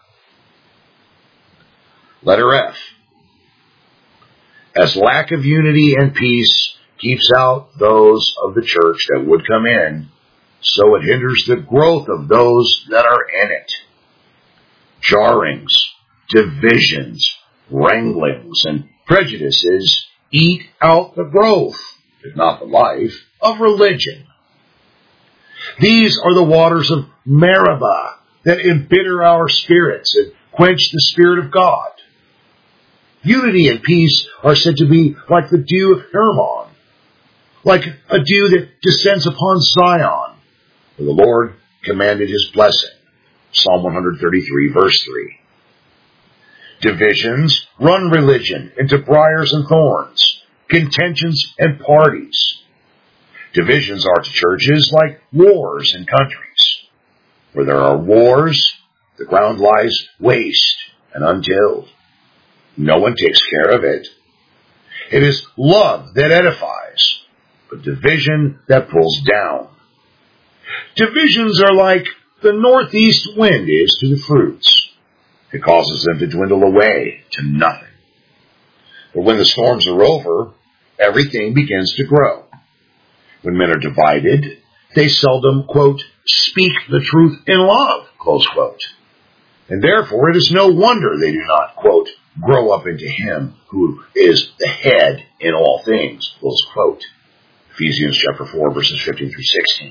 Letter F. As lack of unity and peace keeps out those of the church that would come in, so it hinders the growth of those that are in it. Jarrings, divisions, wranglings, and prejudices eat out the growth, if not the life, of religion. These are the waters of Meribah that embitter our spirits and quench the Spirit of God. Unity and peace are said to be like the dew of Hermon, like a dew that descends upon Zion, where the Lord commanded his blessing. Psalm 133, verse 3. Divisions run religion into briars and thorns, contentions and parties. Divisions are to churches like wars in countries. Where there are wars, the ground lies waste and untilled. No one takes care of it. It is love that edifies, but division that pulls down. Divisions are like the northeast wind is to the fruits. It causes them to dwindle away to nothing. But when the storms are over, everything begins to grow. When men are divided, they seldom, quote, speak the truth in love, close quote. And therefore it is no wonder they do not, quote, grow up into him who is the head in all things, close quote. Ephesians chapter 4, verses 15 through 16.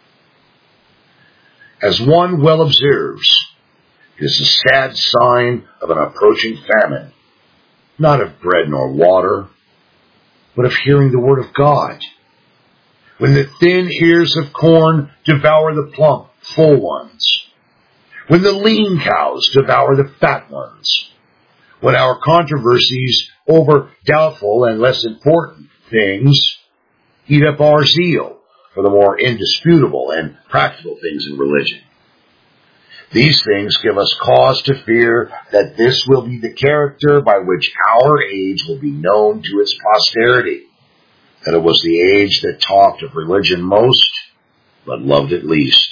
As one well observes, it is a sad sign of an approaching famine, not of bread nor water, but of hearing the word of God. When the thin ears of corn devour the plump, full ones. When the lean cows devour the fat ones. When our controversies over doubtful and less important things eat up our zeal for the more indisputable and practical things in religion. These things give us cause to fear that this will be the character by which our age will be known to its posterity. That it was the age that talked of religion most, but loved it least.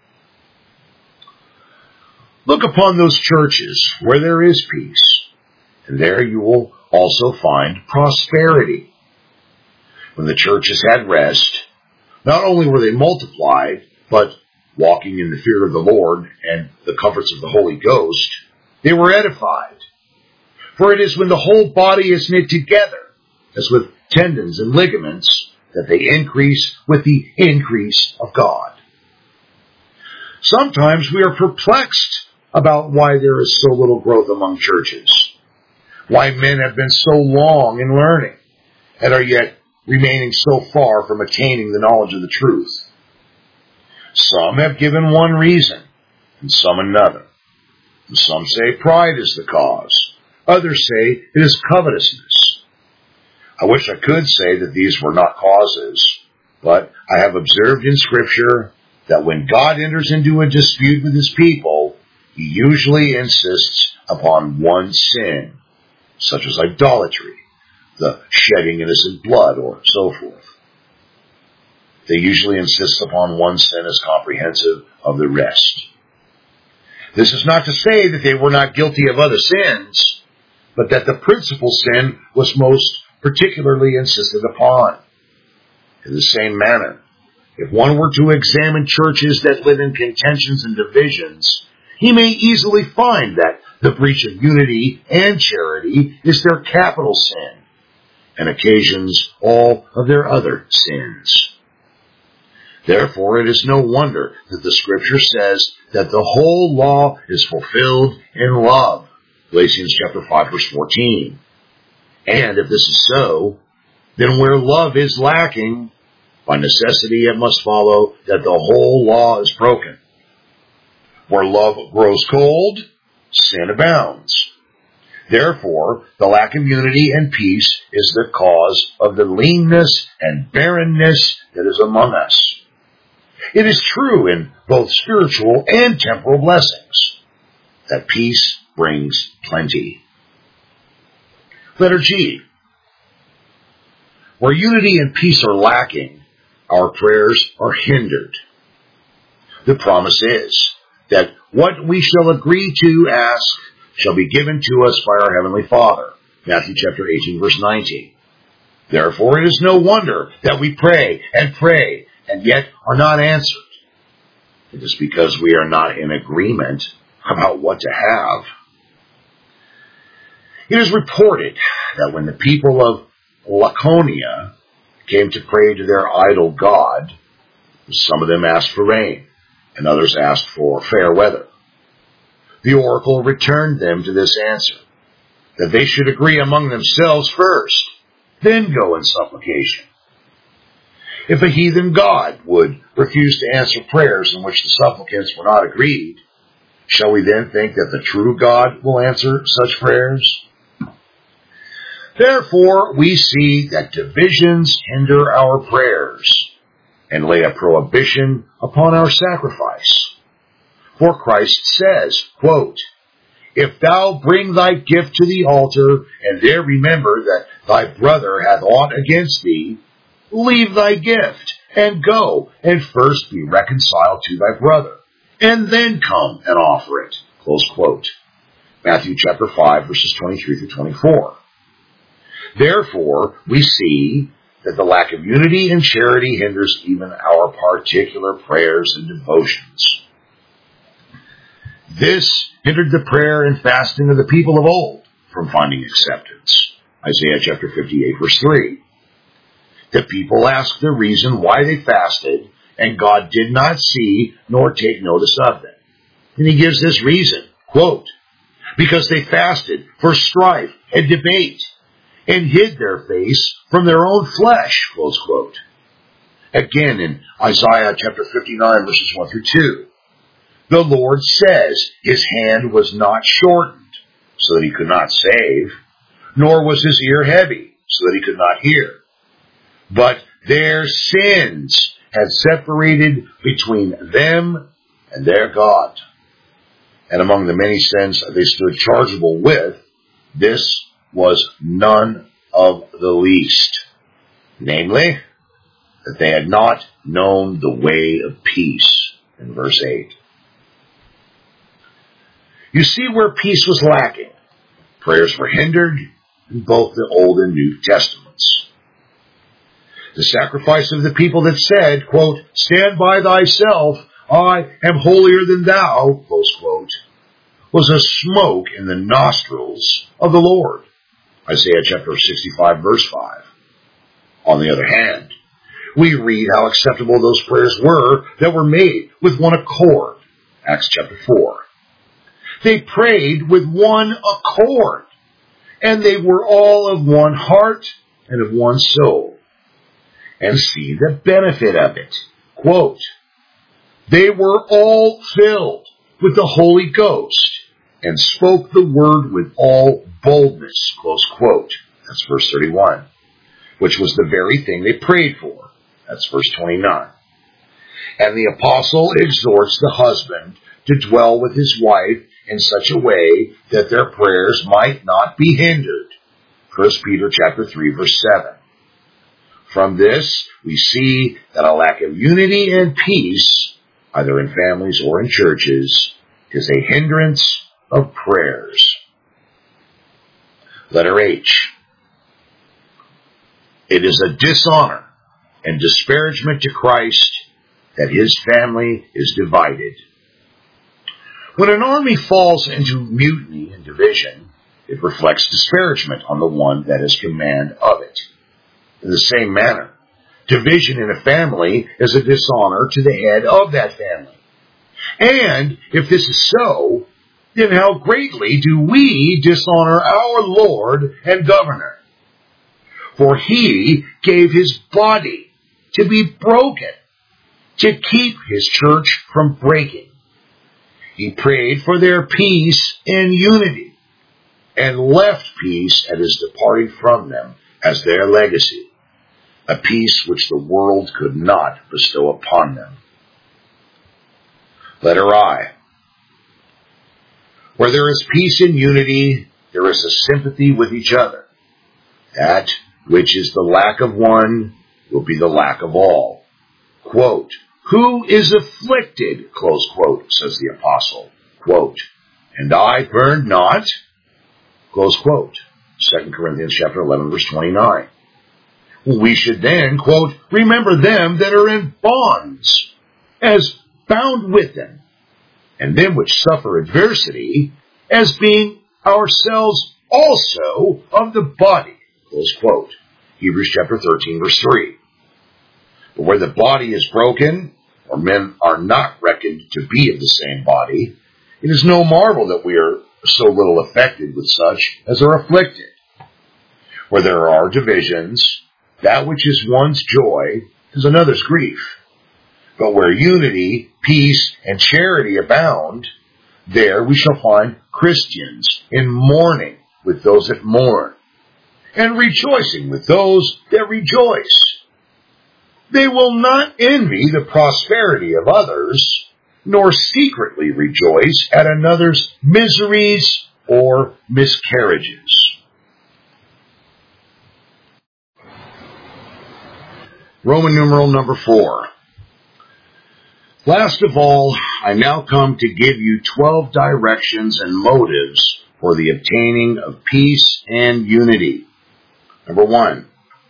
Look upon those churches where there is peace, and there you will also find prosperity. When the churches had rest, not only were they multiplied, but walking in the fear of the Lord and the comforts of the Holy Ghost, they were edified. For it is when the whole body is knit together, as with tendons and ligaments, that they increase with the increase of God. Sometimes we are perplexed about why there is so little growth among churches, why men have been so long in learning and are yet remaining so far from attaining the knowledge of the truth. Some have given one reason, and some another. Some say pride is the cause. Others say it is covetousness. I wish I could say that these were not causes, but I have observed in Scripture that when God enters into a dispute with his people, he usually insists upon one sin, such as idolatry, the shedding innocent blood, or so forth. They usually insist upon one sin as comprehensive of the rest. This is not to say that they were not guilty of other sins, but that the principal sin was most particularly insisted upon. In the same manner, if one were to examine churches that live in contentions and divisions, he may easily find that the breach of unity and charity is their capital sin, and occasions all of their other sins. Therefore, it is no wonder that the Scripture says that the whole law is fulfilled in love. Galatians chapter 5, verse 14. And if this is so, then where love is lacking, by necessity it must follow that the whole law is broken. Where love grows cold, sin abounds. Therefore, the lack of unity and peace is the cause of the leanness and barrenness that is among us. It is true in both spiritual and temporal blessings that peace brings plenty. Letter G. Where unity and peace are lacking, our prayers are hindered. The promise is that what we shall agree to ask shall be given to us by our Heavenly Father. Matthew chapter 18, verse 19. Therefore, it is no wonder that we pray, and yet are not answered. It is because we are not in agreement about what to have. It is reported that when the people of Laconia came to pray to their idol god, some of them asked for rain, and others asked for fair weather. The oracle returned them to this answer, that they should agree among themselves first, then go in supplication. If a heathen god would refuse to answer prayers in which the supplicants were not agreed, shall we then think that the true God will answer such prayers? Therefore, we see that divisions hinder our prayers and lay a prohibition upon our sacrifice. For Christ says, quote, If thou bring thy gift to the altar, and there remember that thy brother hath aught against thee, leave thy gift, and go, and first be reconciled to thy brother, and then come and offer it. Close quote. Matthew chapter 5, verses 23 through 24. Therefore, we see that the lack of unity and charity hinders even our particular prayers and devotions. This hindered the prayer and fasting of the people of old from finding acceptance. Isaiah chapter 58, verse 3. The people asked the reason why they fasted, and God did not see nor take notice of them. And he gives this reason, quote, Because they fasted for strife and debate, and hid their face from their own flesh, close quote. Again in Isaiah chapter 59, verses 1 through 2. The Lord says his hand was not shortened, so that he could not save, nor was his ear heavy, so that he could not hear. But their sins had separated between them and their God. And among the many sins they stood chargeable with, this was none of the least, namely, that they had not known the way of peace, in verse 8. You see where peace was lacking. Prayers were hindered in both the Old and New Testaments. The sacrifice of the people that said, quote, Stand by thyself, I am holier than thou, close quote, was a smoke in the nostrils of the Lord. Isaiah chapter 65, verse 5. On the other hand, we read how acceptable those prayers were that were made with one accord. Acts chapter 4. They prayed with one accord, and they were all of one heart and of one soul. And see the benefit of it. Quote, they were all filled with the Holy Ghost and spoke the word with all boldness. Close quote. That's verse 31, which was the very thing they prayed for. That's verse 29. And the apostle exhorts the husband to dwell with his wife in such a way that their prayers might not be hindered. 1 Peter chapter 3, verse 7. From this, we see that a lack of unity and peace, either in families or in churches, is a hindrance of prayers. Letter H. It is a dishonor and disparagement to Christ that his family is divided. When an army falls into mutiny and division, it reflects disparagement on the one that has command of it. In the same manner, division in a family is a dishonor to the head of that family. And if this is so, then how greatly do we dishonor our Lord and Governor? For he gave his body to be broken, to keep his church from breaking. He prayed for their peace and unity, and left peace at his departing from them as their legacy, a peace which the world could not bestow upon them. Letter I. Where there is peace and unity, there is a sympathy with each other. That which is the lack of one will be the lack of all. Quote, who is afflicted, close quote, says the apostle, quote, and I burned not, close quote, 2 Corinthians chapter 11, verse 29. We should then, quote, remember them that are in bonds, as bound with them, and them which suffer adversity, as being ourselves also of the body, close quote, Hebrews chapter 13, verse 3. But where the body is broken, or men are not reckoned to be of the same body, it is no marvel that we are so little affected with such as are afflicted. Where there are divisions, that which is one's joy is another's grief. But where unity, peace, and charity abound, there we shall find Christians in mourning with those that mourn, and rejoicing with those that rejoice. They will not envy the prosperity of others, nor secretly rejoice at another's miseries or miscarriages. Roman numeral number 4. Last of all, I now come to give you 12 directions and motives for the obtaining of peace and unity. Number 1.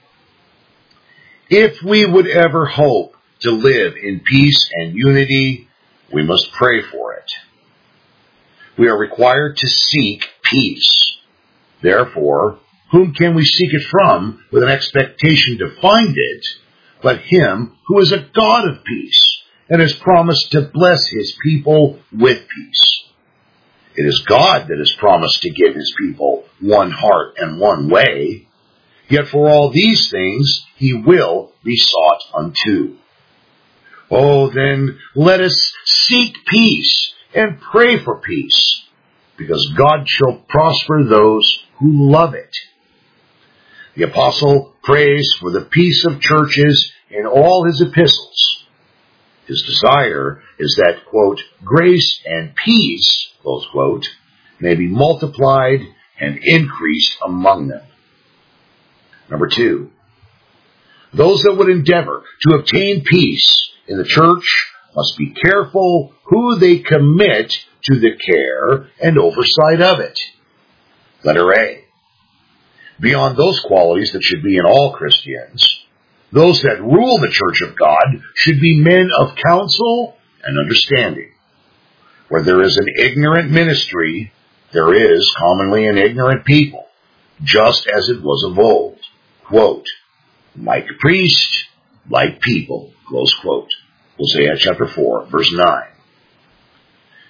If we would ever hope to live in peace and unity, we must pray for it. We are required to seek peace. Therefore, whom can we seek it from with an expectation to find it, but him who is a God of peace and has promised to bless his people with peace? It is God that has promised to give his people one heart and one way. Yet for all these things he will be sought unto. Oh, then let us seek peace and pray for peace, because God shall prosper those who love it. The apostle prays for the peace of churches in all his epistles. His desire is that, quote, grace and peace, close quote, may be multiplied and increased among them. Number 2, those that would endeavor to obtain peace in the church must be careful who they commit to the care and oversight of it. Letter A. Beyond those qualities that should be in all Christians, those that rule the church of God should be men of counsel and understanding. Where there is an ignorant ministry, there is commonly an ignorant people, just as it was of old. Quote, like a priest, like people, close quote. Hosea chapter 4, verse 9.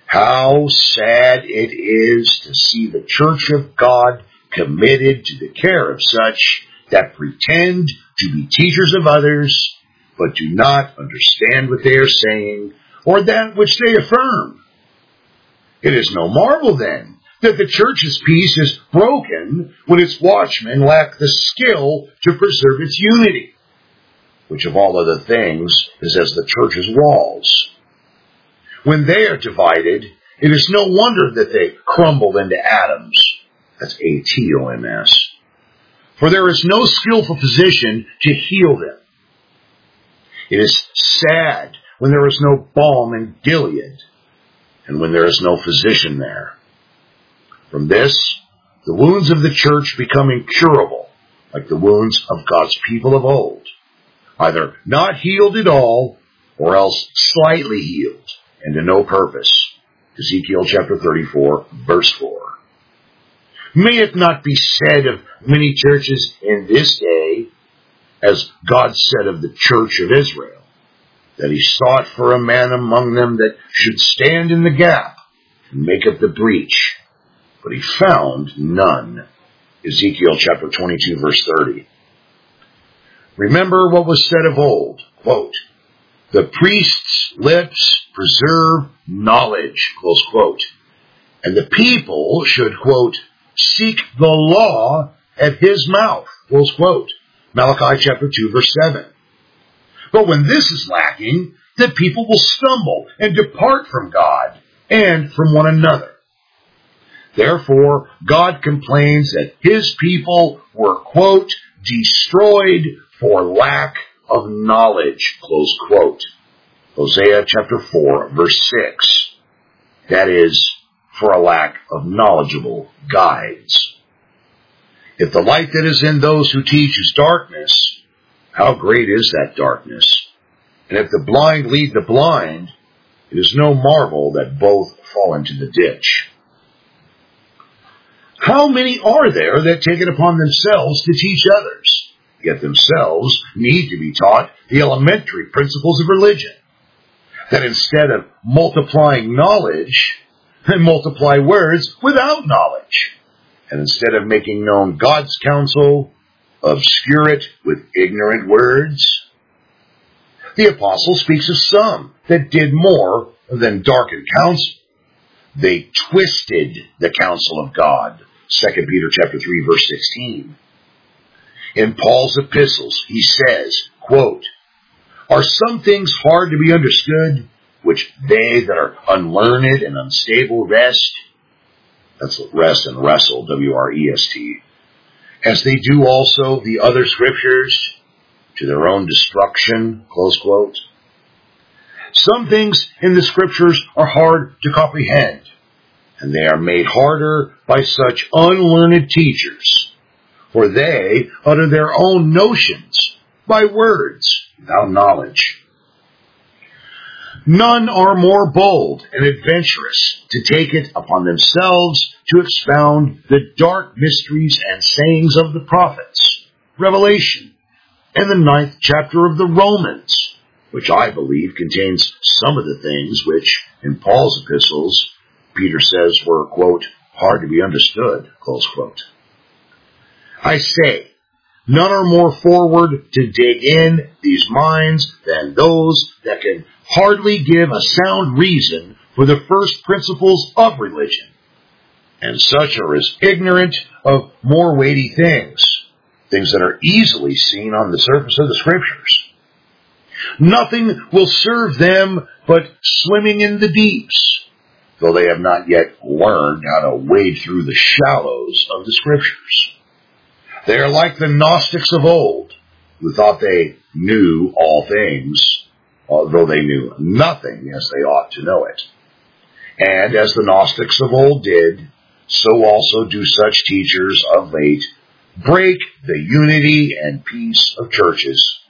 How sad it is to see the Church of God committed to the care of such that pretend to be teachers of others, but do not understand what they are saying or that which they affirm. It is no marvel, then, that the church's peace is broken when its watchmen lack the skill to preserve its unity, which of all other things is as the church's walls. When they are divided, it is no wonder that they crumble into atoms. That's atoms. For there is no skillful physician to heal them. It is sad when there is no balm in Gilead, and when there is no physician there. From this, the wounds of the church become incurable, like the wounds of God's people of old, either not healed at all, or else slightly healed, and to no purpose. Ezekiel chapter 34, verse 4. May it not be said of many churches in this day, as God said of the church of Israel, that he sought for a man among them that should stand in the gap and make up the breach, but he found none. Ezekiel chapter 22, verse 30. Remember what was said of old, quote, the priest's lips preserve knowledge, close quote, and the people should, quote, seek the law at his mouth, close quote. Malachi chapter 2, verse 7. But when this is lacking, the people will stumble and depart from God and from one another. Therefore, God complains that his people were, quote, destroyed for lack of knowledge, close quote. Hosea chapter 4, verse 6. That is, for a lack of knowledgeable guides. If the light that is in those who teach is darkness, how great is that darkness? And if the blind lead the blind, it is no marvel that both fall into the ditch. How many are there that take it upon themselves to teach others, yet themselves need to be taught the elementary principles of religion, that instead of multiplying knowledge, they multiply words without knowledge, and instead of making known God's counsel, obscure it with ignorant words? The apostle speaks of some that did more than darken counsel. They twisted the counsel of God. 2 Peter chapter 3, verse 16. In Paul's epistles, he says, quote, are some things hard to be understood, which they that are unlearned and unstable rest? That's rest and wrestle, W-R-E-S-T. As they do also the other scriptures, to their own destruction, close quote. Some things in the scriptures are hard to comprehend, and they are made harder by such unlearned teachers, for they utter their own notions by words without knowledge. None are more bold and adventurous to take it upon themselves to expound the dark mysteries and sayings of the prophets, Revelation, and the 9th chapter of the Romans, which I believe contains some of the things which, in Paul's epistles, Peter says were, quote, hard to be understood, close quote. I say, none are more forward to dig in these minds than those that can hardly give a sound reason for the first principles of religion, and such are as ignorant of more weighty things that are easily seen on the surface of the scriptures. Nothing will serve them but swimming in the deeps, though they have not yet learned how to wade through the shallows of the scriptures. They are like the Gnostics of old, who thought they knew all things, although they knew nothing as they ought to know it. And as the Gnostics of old did, so also do such teachers of late break the unity and peace of churches.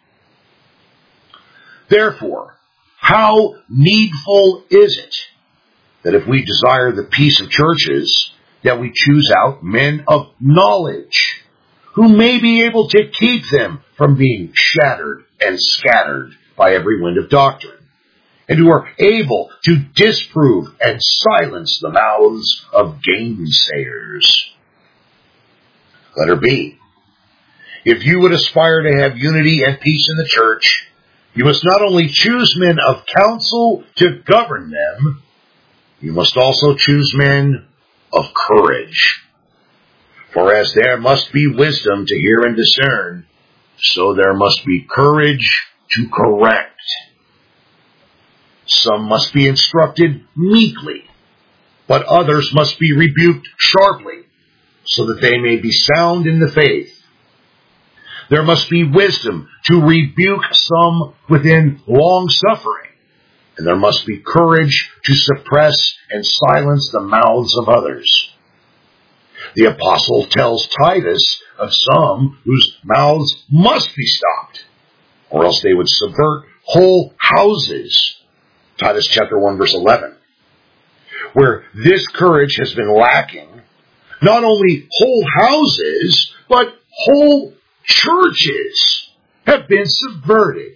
Therefore, how needful is it that if we desire the peace of churches, that we choose out men of knowledge, who may be able to keep them from being shattered and scattered by every wind of doctrine, and who are able to disprove and silence the mouths of gainsayers. Letter B. If you would aspire to have unity and peace in the church, you must not only choose men of counsel to govern them, you must also choose men of courage. For as there must be wisdom to hear and discern, so there must be courage to correct. Some must be instructed meekly, but others must be rebuked sharply, so that they may be sound in the faith. There must be wisdom to rebuke some within long suffering, and there must be courage to suppress and silence the mouths of others. The apostle tells Titus of some whose mouths must be stopped, or else they would subvert whole houses. Titus chapter 1 verse 11. Where this courage has been lacking, not only whole houses, but whole churches have been subverted.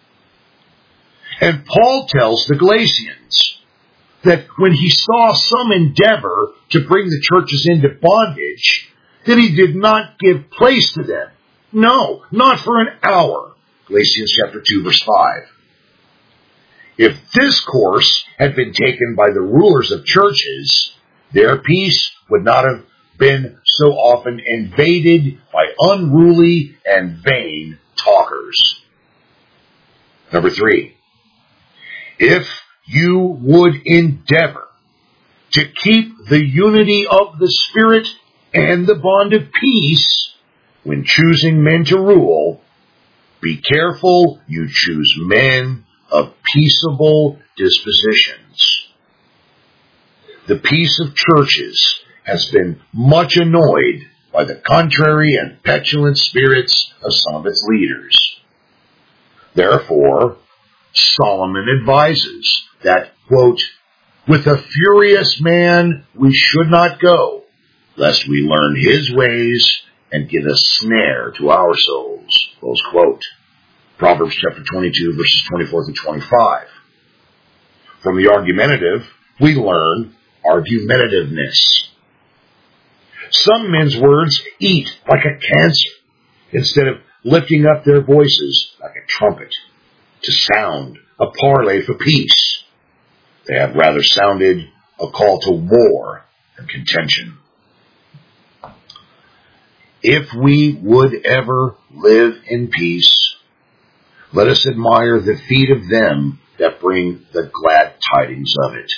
And Paul tells the Galatians that when he saw some endeavor to bring the churches into bondage, that he did not give place to them. No, not for an hour. Galatians chapter 2 verse 5. If this course had been taken by the rulers of churches, their peace would not have been so often invaded by unruly and vain talkers. Number 3. If you would endeavor to keep the unity of the Spirit and the bond of peace when choosing men to rule, be careful you choose men of peaceable dispositions. The peace of churches has been much annoyed by the contrary and petulant spirits of some of its leaders. Therefore, Solomon advises that, quote, with a furious man we should not go, lest we learn his ways and get a snare to our souls, close quote. Proverbs chapter 22, verses 24 through 25. From the argumentative, we learn argumentativeness. Some men's words eat like a cancer, instead of lifting up their voices like a trumpet to sound a parley for peace. They have rather sounded a call to war and contention. If we would ever live in peace, let us admire the feet of them that bring the glad tidings of it.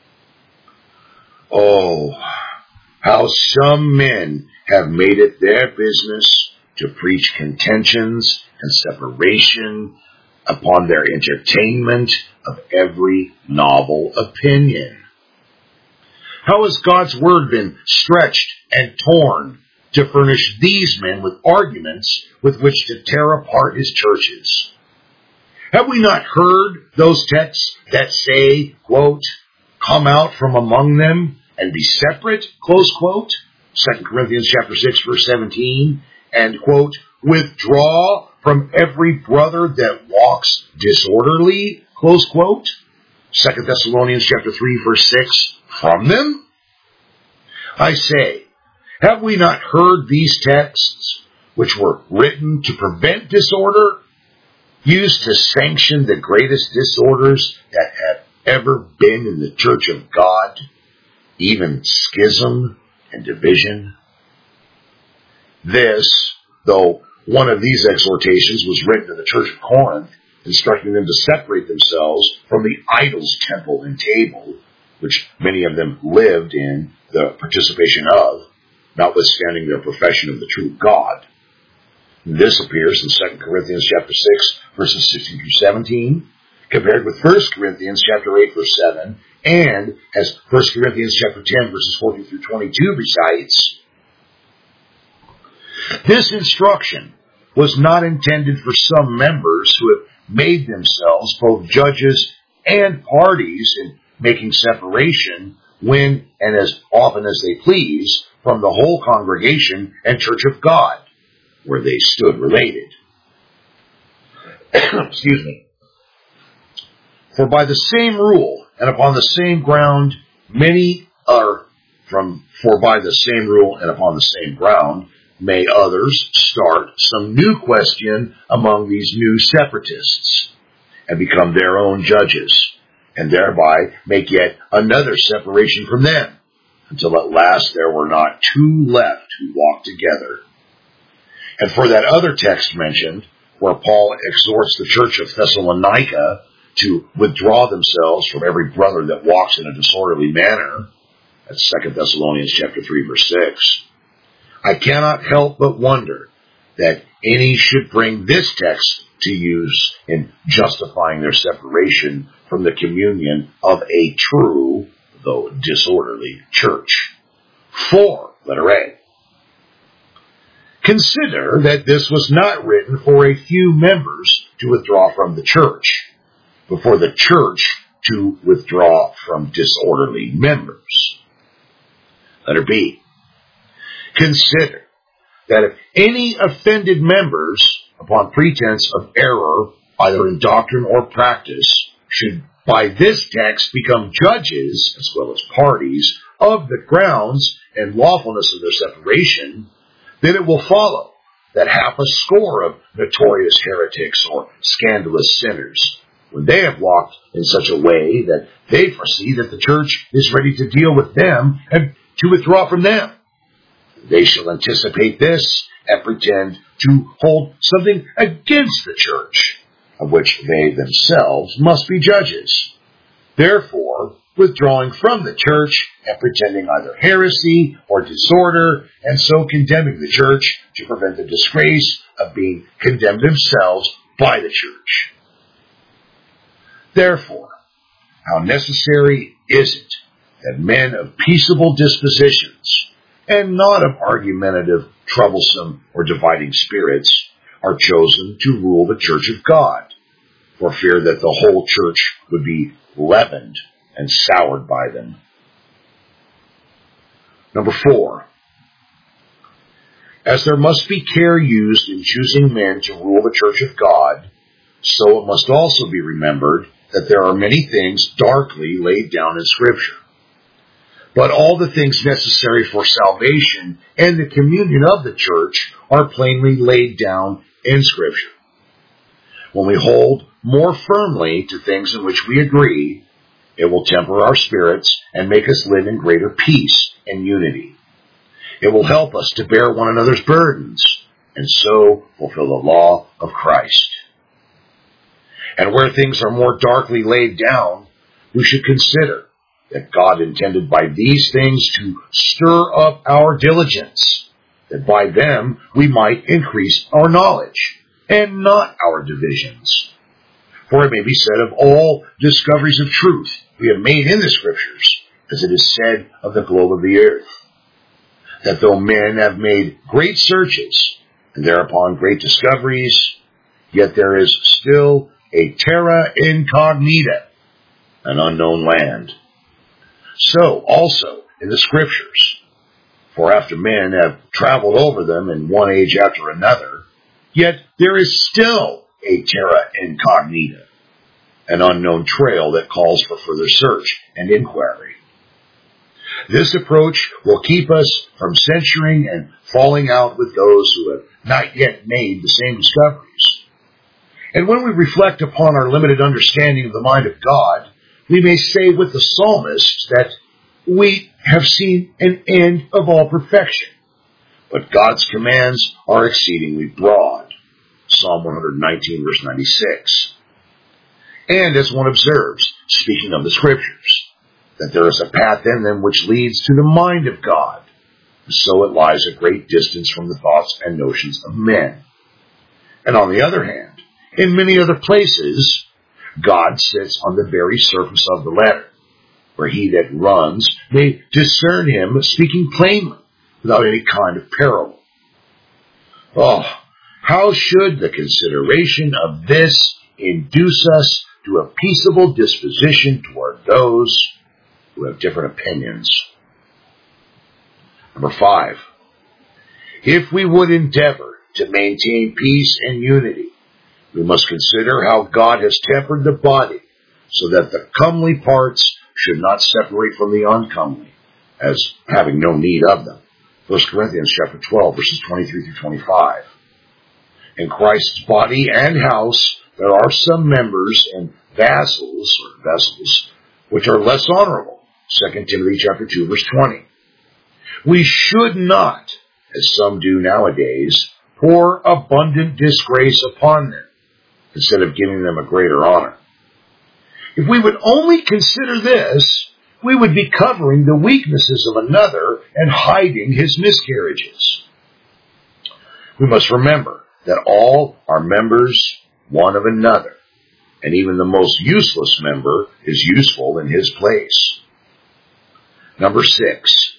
Oh, how some men have made it their business to preach contentions and separation upon their entertainment of every novel opinion. How has God's word been stretched and torn to furnish these men with arguments with which to tear apart his churches? Have we not heard those texts that say, quote, come out from among them and be separate, close quote, 2 Corinthians chapter 6 verse 17, and quote, withdraw from every brother that walks disorderly, close quote, 2 Thessalonians chapter 3 verse 6, from them? I say, have we not heard these texts, which were written to prevent disorder, used to sanction the greatest disorders that have ever been in the church of God, even schism and division? This, though one of these exhortations was written to the church of Corinth, instructing them to separate themselves from the idols' temple and table, which many of them lived in the participation of, notwithstanding their profession of the true God. This appears in 2 Corinthians chapter 6, verses 16 through 17, compared with 1 Corinthians chapter 8, verse 7, and as 1 Corinthians chapter 10, verses 14 through 22 recites. This instruction was not intended for some members who have made themselves both judges and parties in making separation when and as often as they please from the whole congregation and church of God, where they stood related. Excuse me. For by the same rule and upon the same ground, may others start some new question among these new separatists, and become their own judges, and thereby make yet another separation from them, until at last there were not two left who walked together. And for that other text mentioned, where Paul exhorts the church of Thessalonica to withdraw themselves from every brother that walks in a disorderly manner, that's 2 Thessalonians chapter 3, verse 6, I cannot help but wonder that any should bring this text to use in justifying their separation from the communion of a true, though disorderly, church. For, letter A, consider that this was not written for a few members to withdraw from the church, but for the church to withdraw from disorderly members. Letter B, consider that if any offended members, upon pretense of error, either in doctrine or practice, should by this text become judges, as well as parties, of the grounds and lawfulness of their separation, then it will follow that half a score of notorious heretics or scandalous sinners, when they have walked in such a way that they foresee that the church is ready to deal with them and to withdraw from them, they shall anticipate this and pretend to hold something against the church, of which they themselves must be judges. Therefore, withdrawing from the church and pretending either heresy or disorder, and so condemning the church to prevent the disgrace of being condemned themselves by the church. Therefore, how necessary is it that men of peaceable dispositions, and not of argumentative, troublesome, or dividing spirits, are chosen to rule the church of God, for fear that the whole church would be leavened and soured by them. Number 4, as there must be care used in choosing men to rule the church of God, so it must also be remembered that there are many things darkly laid down in Scripture. But all the things necessary for salvation and the communion of the church are plainly laid down in Scripture. When we hold more firmly to things in which we agree, it will temper our spirits and make us live in greater peace and unity. It will help us to bear one another's burdens, and so fulfill the law of Christ. And where things are more darkly laid down, we should consider that God intended by these things to stir up our diligence, that by them we might increase our knowledge, and not our divisions. For it may be said of all discoveries of truth we have made in the Scriptures, as it is said of the globe of the earth, that though men have made great searches, and thereupon great discoveries, yet there is still a terra incognita, an unknown land. So also in the Scriptures, for after men have traveled over them in one age after another, yet there is still a terra incognita, an unknown trail that calls for further search and inquiry. This approach will keep us from censuring and falling out with those who have not yet made the same discoveries. And when we reflect upon our limited understanding of the mind of God, we may say with the psalmist that we have seen an end of all perfection, but God's commands are exceedingly broad. Psalm 119, verse 96. And as one observes, speaking of the Scriptures, that there is a path in them which leads to the mind of God, so it lies a great distance from the thoughts and notions of men. And on the other hand, in many other places, God sits on the very surface of the letter, where he that runs may discern him speaking plainly, without any kind of parable. Oh, how should the consideration of this induce us to a peaceable disposition toward those who have different opinions? Number 5, if we would endeavor to maintain peace and unity, we must consider how God has tempered the body so that the comely parts should not separate from the uncomely, as having no need of them. 1 Corinthians chapter 12, verses 23 through 25. In Christ's body and house, there are some members and vessels, which are less honorable. 2 Timothy chapter 2, verse 20. We should not, as some do nowadays, pour abundant disgrace upon them, instead of giving them a greater honor. If we would only consider this, we would be covering the weaknesses of another and hiding his miscarriages. We must remember that all are members one of another, and even the most useless member is useful in his place. Number 6.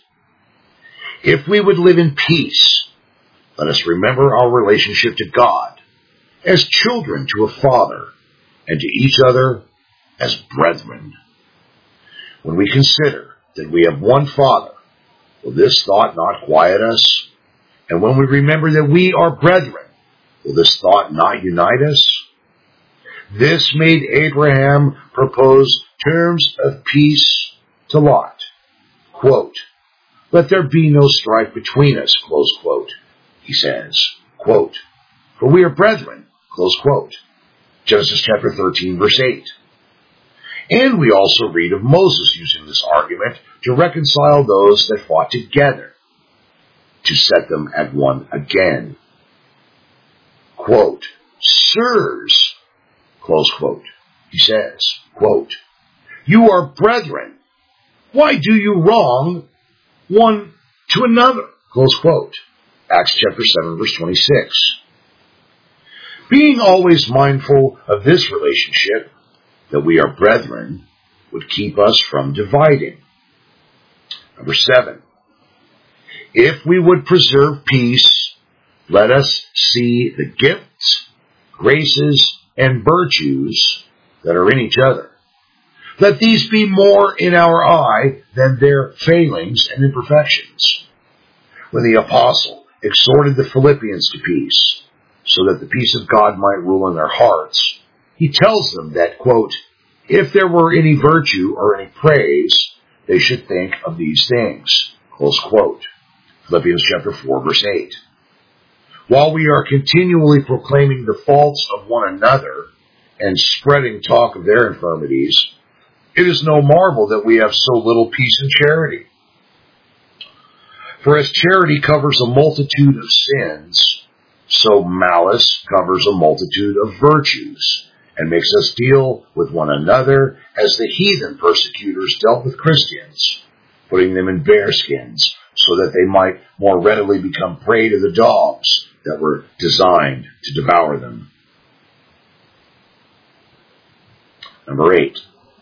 If we would live in peace, let us remember our relationship to God as children to a father, and to each other as brethren. When we consider that we have one Father, will this thought not quiet us? And when we remember that we are brethren, will this thought not unite us? This made Abraham propose terms of peace to Lot. Quote, "Let there be no strife between us," close quote. He says, quote, "For we are brethren," close quote. Genesis chapter 13, verse 8. And we also read of Moses using this argument to reconcile those that fought together, to set them at one again. Quote, "Sirs," close quote, he says, quote, "You are brethren. Why do you wrong one to another?" Close quote. Acts chapter 7, verse 26. Being always mindful of this relationship, that we are brethren, would keep us from dividing. Number 7. If we would preserve peace, let us see the gifts, graces, and virtues that are in each other. Let these be more in our eye than their failings and imperfections. When the apostle exhorted the Philippians to peace, so that the peace of God might rule in their hearts, he tells them that, quote, "If there were any virtue or any praise, they should think of these things," close quote. Philippians chapter 4, verse 8. While we are continually proclaiming the faults of one another and spreading talk of their infirmities, it is no marvel that we have so little peace and charity. For as charity covers a multitude of sins, so malice covers a multitude of virtues, and makes us deal with one another as the heathen persecutors dealt with Christians, putting them in bearskins so that they might more readily become prey to the dogs that were designed to devour them. Number 8.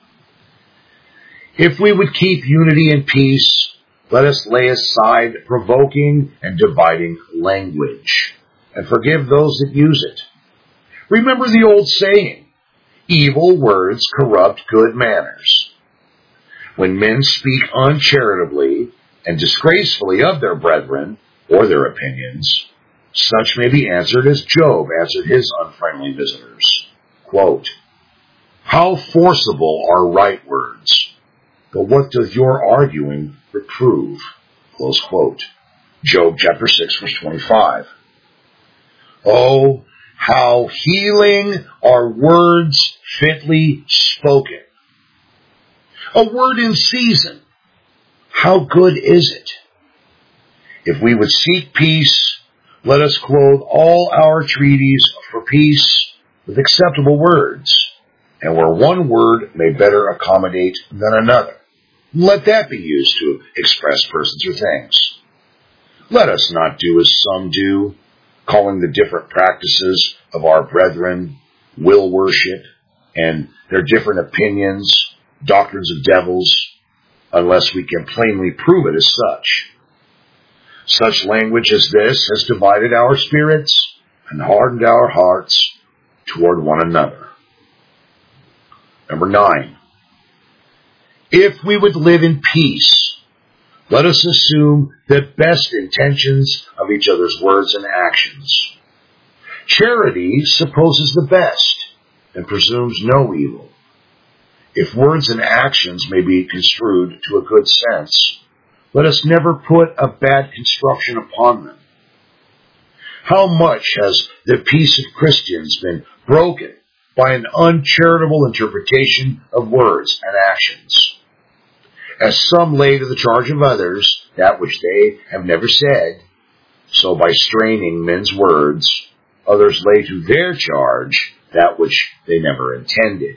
If we would keep unity and peace, let us lay aside provoking and dividing language, and forgive those that use it. Remember the old saying, "Evil words corrupt good manners." When men speak uncharitably and disgracefully of their brethren or their opinions, such may be answered as Job answered his unfriendly visitors. Quote, "How forcible are right words, but what doth your arguing reprove?" Close quote. Job chapter 6, verse 25. Oh, how healing are words fitly spoken. A word in season, how good is it? If we would seek peace, let us clothe all our treaties for peace with acceptable words, and where one word may better accommodate than another, let that be used to express persons or things. Let us not do as some do, calling the different practices of our brethren will worship and their different opinions doctrines of devils, unless we can plainly prove it as such. Such language as this has divided our spirits and hardened our hearts toward one another. Number 9. If we would live in peace, let us assume the best intentions of each other's words and actions. Charity supposes the best and presumes no evil. if words and actions may be construed to a good sense, let us never put a bad construction upon them. How much has the peace of Christians been broken by an uncharitable interpretation of words and actions? As some lay to the charge of others that which they have never said, so by straining men's words, others lay to their charge that which they never intended.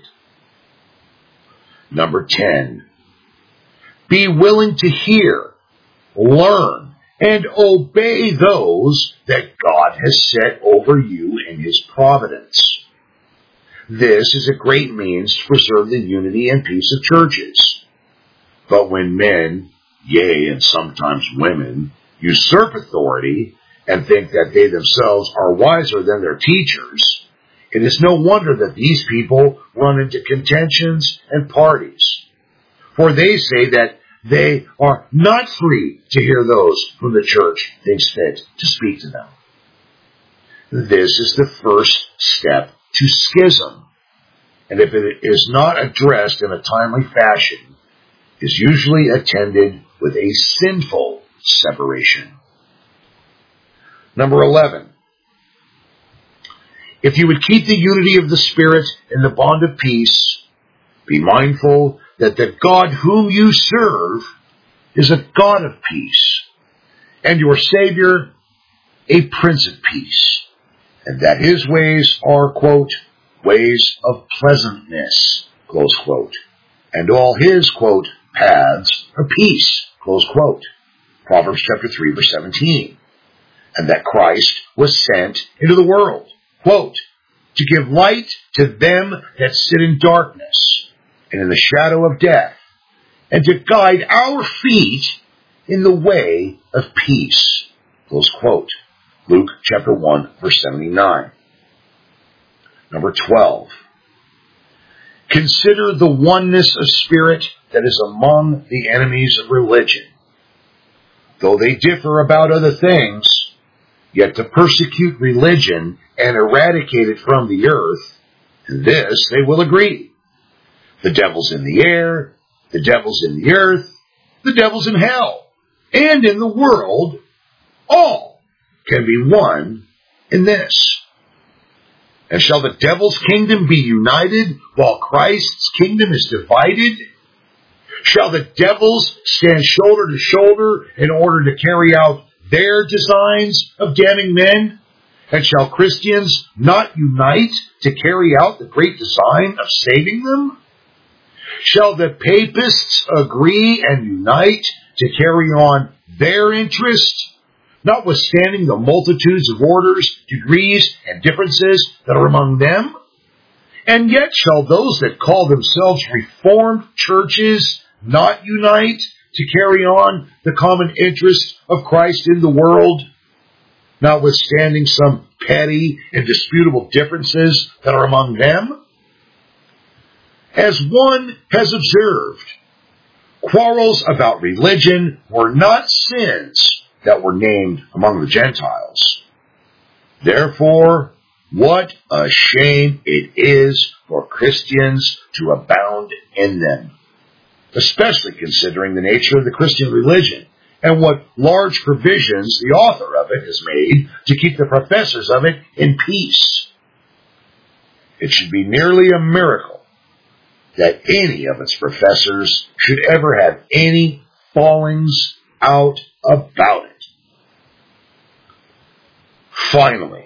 Number 10, be willing to hear, learn, and obey those that God has set over you in His providence. This is a great means to preserve the unity and peace of churches. But when men, yea, and sometimes women, usurp authority and think that they themselves are wiser than their teachers, it is no wonder that these people run into contentions and parties. For they say that they are not free to hear those whom the church thinks fit to speak to them. This is the first step to schism, and if it is not addressed in a timely fashion, is usually attended with a sinful separation. Number 11. If you would keep the unity of the Spirit in the bond of peace, be mindful that the God whom you serve is a God of peace, and your Savior a Prince of Peace, and that His ways are, quote, ways of pleasantness, close quote, and all His, quote, paths are peace, close quote. Proverbs chapter 3, verse 17. And that Christ was sent into the world, quote, to give light to them that sit in darkness and in the shadow of death, and to guide our feet in the way of peace, close quote. Luke chapter 1, verse 79. Number 12. Consider the oneness of spirit that is among the enemies of religion. Though they differ about other things, yet to persecute religion and eradicate it from the earth, in this they will agree. The devil's in the air, the devil's in the earth, the devil's in hell, and in the world, all can be one in this. And shall the devil's kingdom be united while Christ's kingdom is divided? Shall the devils stand shoulder to shoulder in order to carry out their designs of damning men? And shall Christians not unite to carry out the great design of saving them? Shall the papists agree and unite to carry on their interest, notwithstanding the multitudes of orders, degrees, and differences that are among them? And yet shall those that call themselves Reformed churches not unite to carry on the common interest of Christ in the world, notwithstanding some petty and disputable differences that are among them? As one has observed, quarrels about religion were not sins that were named among the Gentiles. Therefore, what a shame it is for Christians to abound in them, especially considering the nature of the Christian religion and what large provisions the author of it has made to keep the professors of it in peace. It should be nearly a miracle that any of its professors should ever have any fallings out about it. Finally,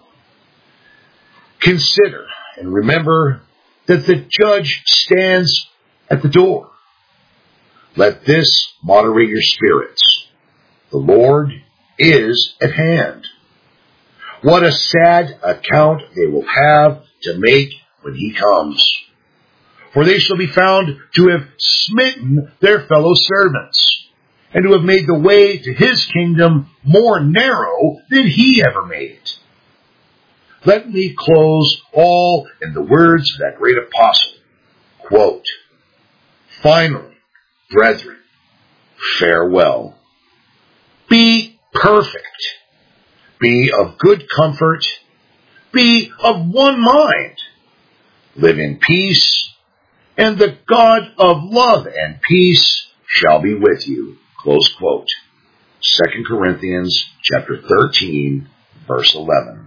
consider and remember that the judge stands at the door. Let this moderate your spirits. The Lord is at hand. What a sad account they will have to make when He comes. For they shall be found to have smitten their fellow servants, and to have made the way to His kingdom more narrow than He ever made it. Let me close all in the words of that great apostle. Quote, finally, brethren, farewell. Be perfect. Be of good comfort. Be of one mind. Live in peace, and the God of love and peace shall be with you. Close quote. 2 Corinthians chapter 13, verse 11.